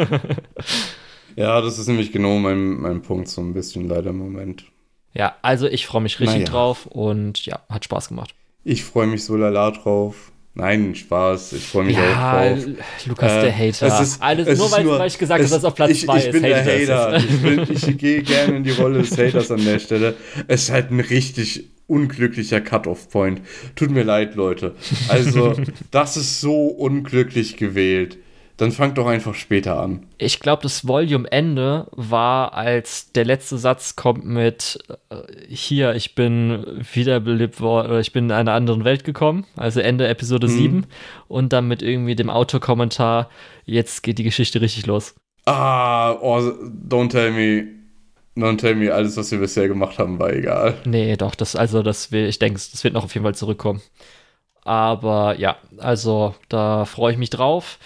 Ja, das ist nämlich genau mein, mein Punkt, so ein bisschen leider im Moment. Ja, also ich freue mich richtig Naja. drauf und ja, hat Spaß gemacht. Ich freue mich so lala drauf. Nein, Spaß, ich freue mich auch drauf. Lukas, Äh, der Hater. es ist- Alles, es nur ist weil, nur- weil ich gesagt habe, es- dass es auf Platz ich, zwei ich ist. bin der hate ich das Hater. jetzt. Ich, bin, ich gehe gerne in die Rolle des Haters an der Stelle. Es ist halt ein richtig unglücklicher Cut-Off-Point. Tut mir leid, Leute. Also, das ist so unglücklich gewählt. Dann fangt doch einfach später an. Ich glaube, das Volume-Ende war, als der letzte Satz kommt mit äh, hier, ich bin wiederbelebt worden, oder ich bin in einer anderen Welt gekommen, also Ende Episode Mhm. sieben und dann mit irgendwie dem Autokommentar, jetzt geht die Geschichte richtig los. Ah, oh, don't tell me. Don't tell me, alles, was wir bisher gemacht haben, war egal. Nee, doch, das, also, das will, ich denke, das wird noch auf jeden Fall zurückkommen. Aber ja, also, da freue ich mich drauf.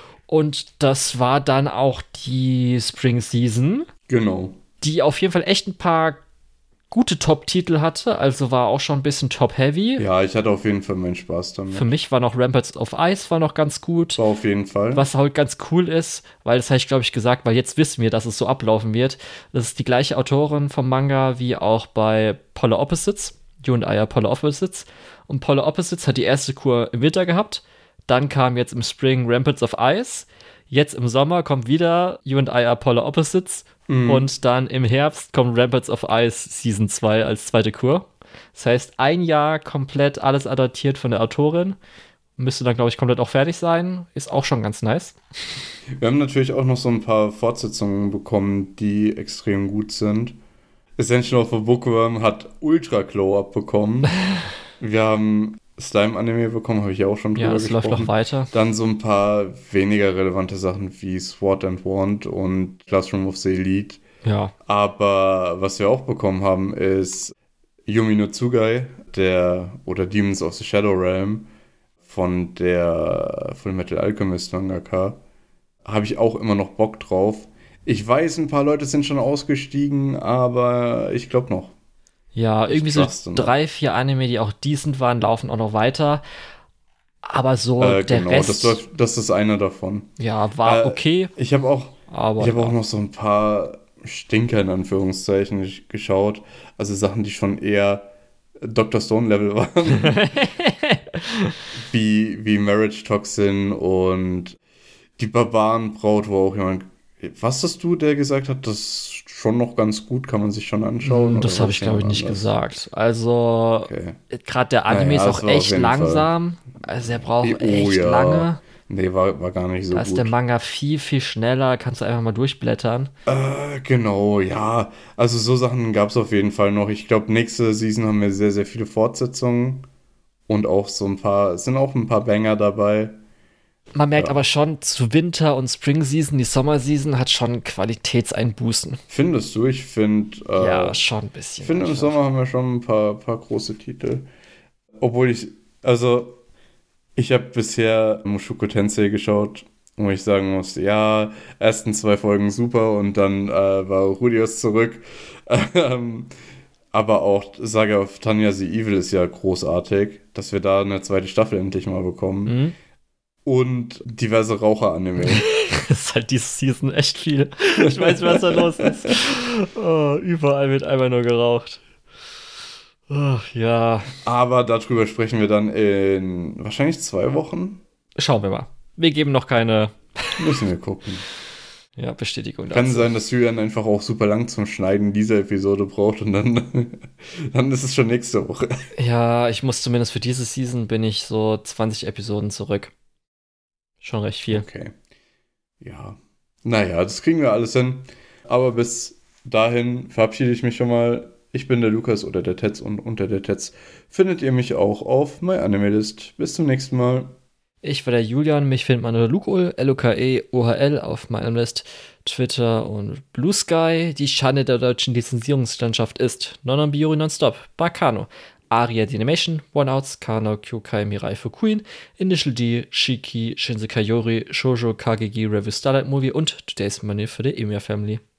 Und das war dann auch die Spring Season, Genau. die auf jeden Fall echt ein paar gute Top-Titel hatte, also war auch schon ein bisschen top-heavy. Ja, ich hatte auf jeden Fall meinen Spaß damit. Für mich war noch Ramparts of Ice war noch ganz gut. war auf jeden Fall. Was halt ganz cool ist, weil das habe ich, glaube ich, gesagt, weil jetzt wissen wir, dass es so ablaufen wird. Das ist die gleiche Autorin vom Manga wie auch bei Polar Opposites. You and I are Polar Opposites. Und Polar Opposites hat die erste Kur im Winter gehabt. Dann kam jetzt im Spring Ramparts of Ice. Jetzt im Sommer kommt wieder You and I are Polar Opposites. Mhm. Und dann im Herbst kommt Ramparts of Ice Season zwei als zweite Kur. Das heißt, ein Jahr komplett alles adaptiert von der Autorin. Müsste dann, glaube ich, komplett auch fertig sein. Ist auch schon ganz nice. Wir haben natürlich auch noch so ein paar Fortsetzungen bekommen, die extrem gut sind. Essential of a Bookworm hat Ultra Glow-Up bekommen. Wir haben Slime-Anime bekommen, habe ich ja auch schon drüber Ja, es gesprochen. läuft noch weiter. Dann so ein paar weniger relevante Sachen wie Sword and Wand und Classroom of the Elite. Ja, Aber was wir auch bekommen haben, ist Yumi no Tsugai, der, oder Demons of the Shadow Realm von der Fullmetal Alchemist Mangaka. Habe ich auch immer noch Bock drauf. Ich weiß, ein paar Leute sind schon ausgestiegen, aber ich glaube noch. ja, Ich irgendwie so truste noch. drei, vier Anime, die auch decent waren, laufen auch noch weiter. Aber so Äh, der genau, Rest, das, läuft, das ist einer davon. ja, war Äh, okay, Ich habe auch, aber ich habe ja. auch noch so ein paar Stinker in Anführungszeichen gesch- geschaut. Also Sachen, die schon eher Doktor Stone-Level waren. wie, wie Marriage Toxin und die Barbarenbraut, wo auch jemand. Was hast du, der gesagt hat, das ist schon noch ganz gut, kann man sich schon anschauen? Hm, das oder habe was ich, glaube ich, jemand nicht anders? gesagt. Also, Okay. gerade der Anime Naja, ist es auch war auf echt jeden Fall- langsam. Also, er braucht Oh, echt ja. lange. Nee, war, war gar nicht so Da ist gut. der Manga viel, viel schneller. Kannst du einfach mal durchblättern. Äh, genau, ja. Also so Sachen gab es auf jeden Fall noch. Ich glaube, nächste Season haben wir sehr, sehr viele Fortsetzungen. Und auch so ein paar, es sind auch ein paar Banger dabei. Man merkt Ja. aber schon, zu Winter- und Spring-Season, die Sommer-Season hat schon Qualitätseinbußen. Findest du? Ich finde, äh, Ja, schon ein bisschen. ich finde im einfach. Sommer haben wir schon ein paar, paar große Titel. Obwohl ich, also, ich habe bisher Mushoku Tensei geschaut, wo ich sagen muss, ja, ersten zwei Folgen super und dann äh, war Rudius zurück. ähm, aber auch Saga of Tanya the Evil ist ja großartig, dass wir da eine zweite Staffel endlich mal bekommen. Mhm. Und diverse Raucher-Anime. Das ist halt diese Season echt viel. Ich weiß, was da los ist. Oh, überall wird einfach nur geraucht. Oh, ja, Aber darüber sprechen wir dann in wahrscheinlich zwei Wochen. schauen wir mal. Wir geben noch keine Müssen wir gucken. ja, Bestätigung Kann dazu. sein, dass Julian einfach auch super lang zum Schneiden dieser Episode braucht und dann, dann ist es schon nächste Woche. Ja, ich muss zumindest für diese Season bin ich so zwanzig Episoden zurück. Schon recht viel. Okay. Ja. Naja, das kriegen wir alles hin. Aber bis dahin verabschiede ich mich schon mal. Ich bin der Lukas oder der Tetz und unter der Tetz findet ihr mich auch auf MyAnimeList. Bis zum nächsten Mal. Ich war der Julian, mich findet man unter Lukeol, L U K E O H L auf meinem List, Twitter und Blue Sky. Die Schande der deutschen Lizenzierungslandschaft ist Nononbiori Nonstop, Bakano, Aria the Animation, One Outs, Kano, Kyokai, Mirai Fukuin, Initial D, Shiki, Shinsekai Yori, Shoujo, Kagegi, Review Starlight Movie und Today's Money für die Emiya Family.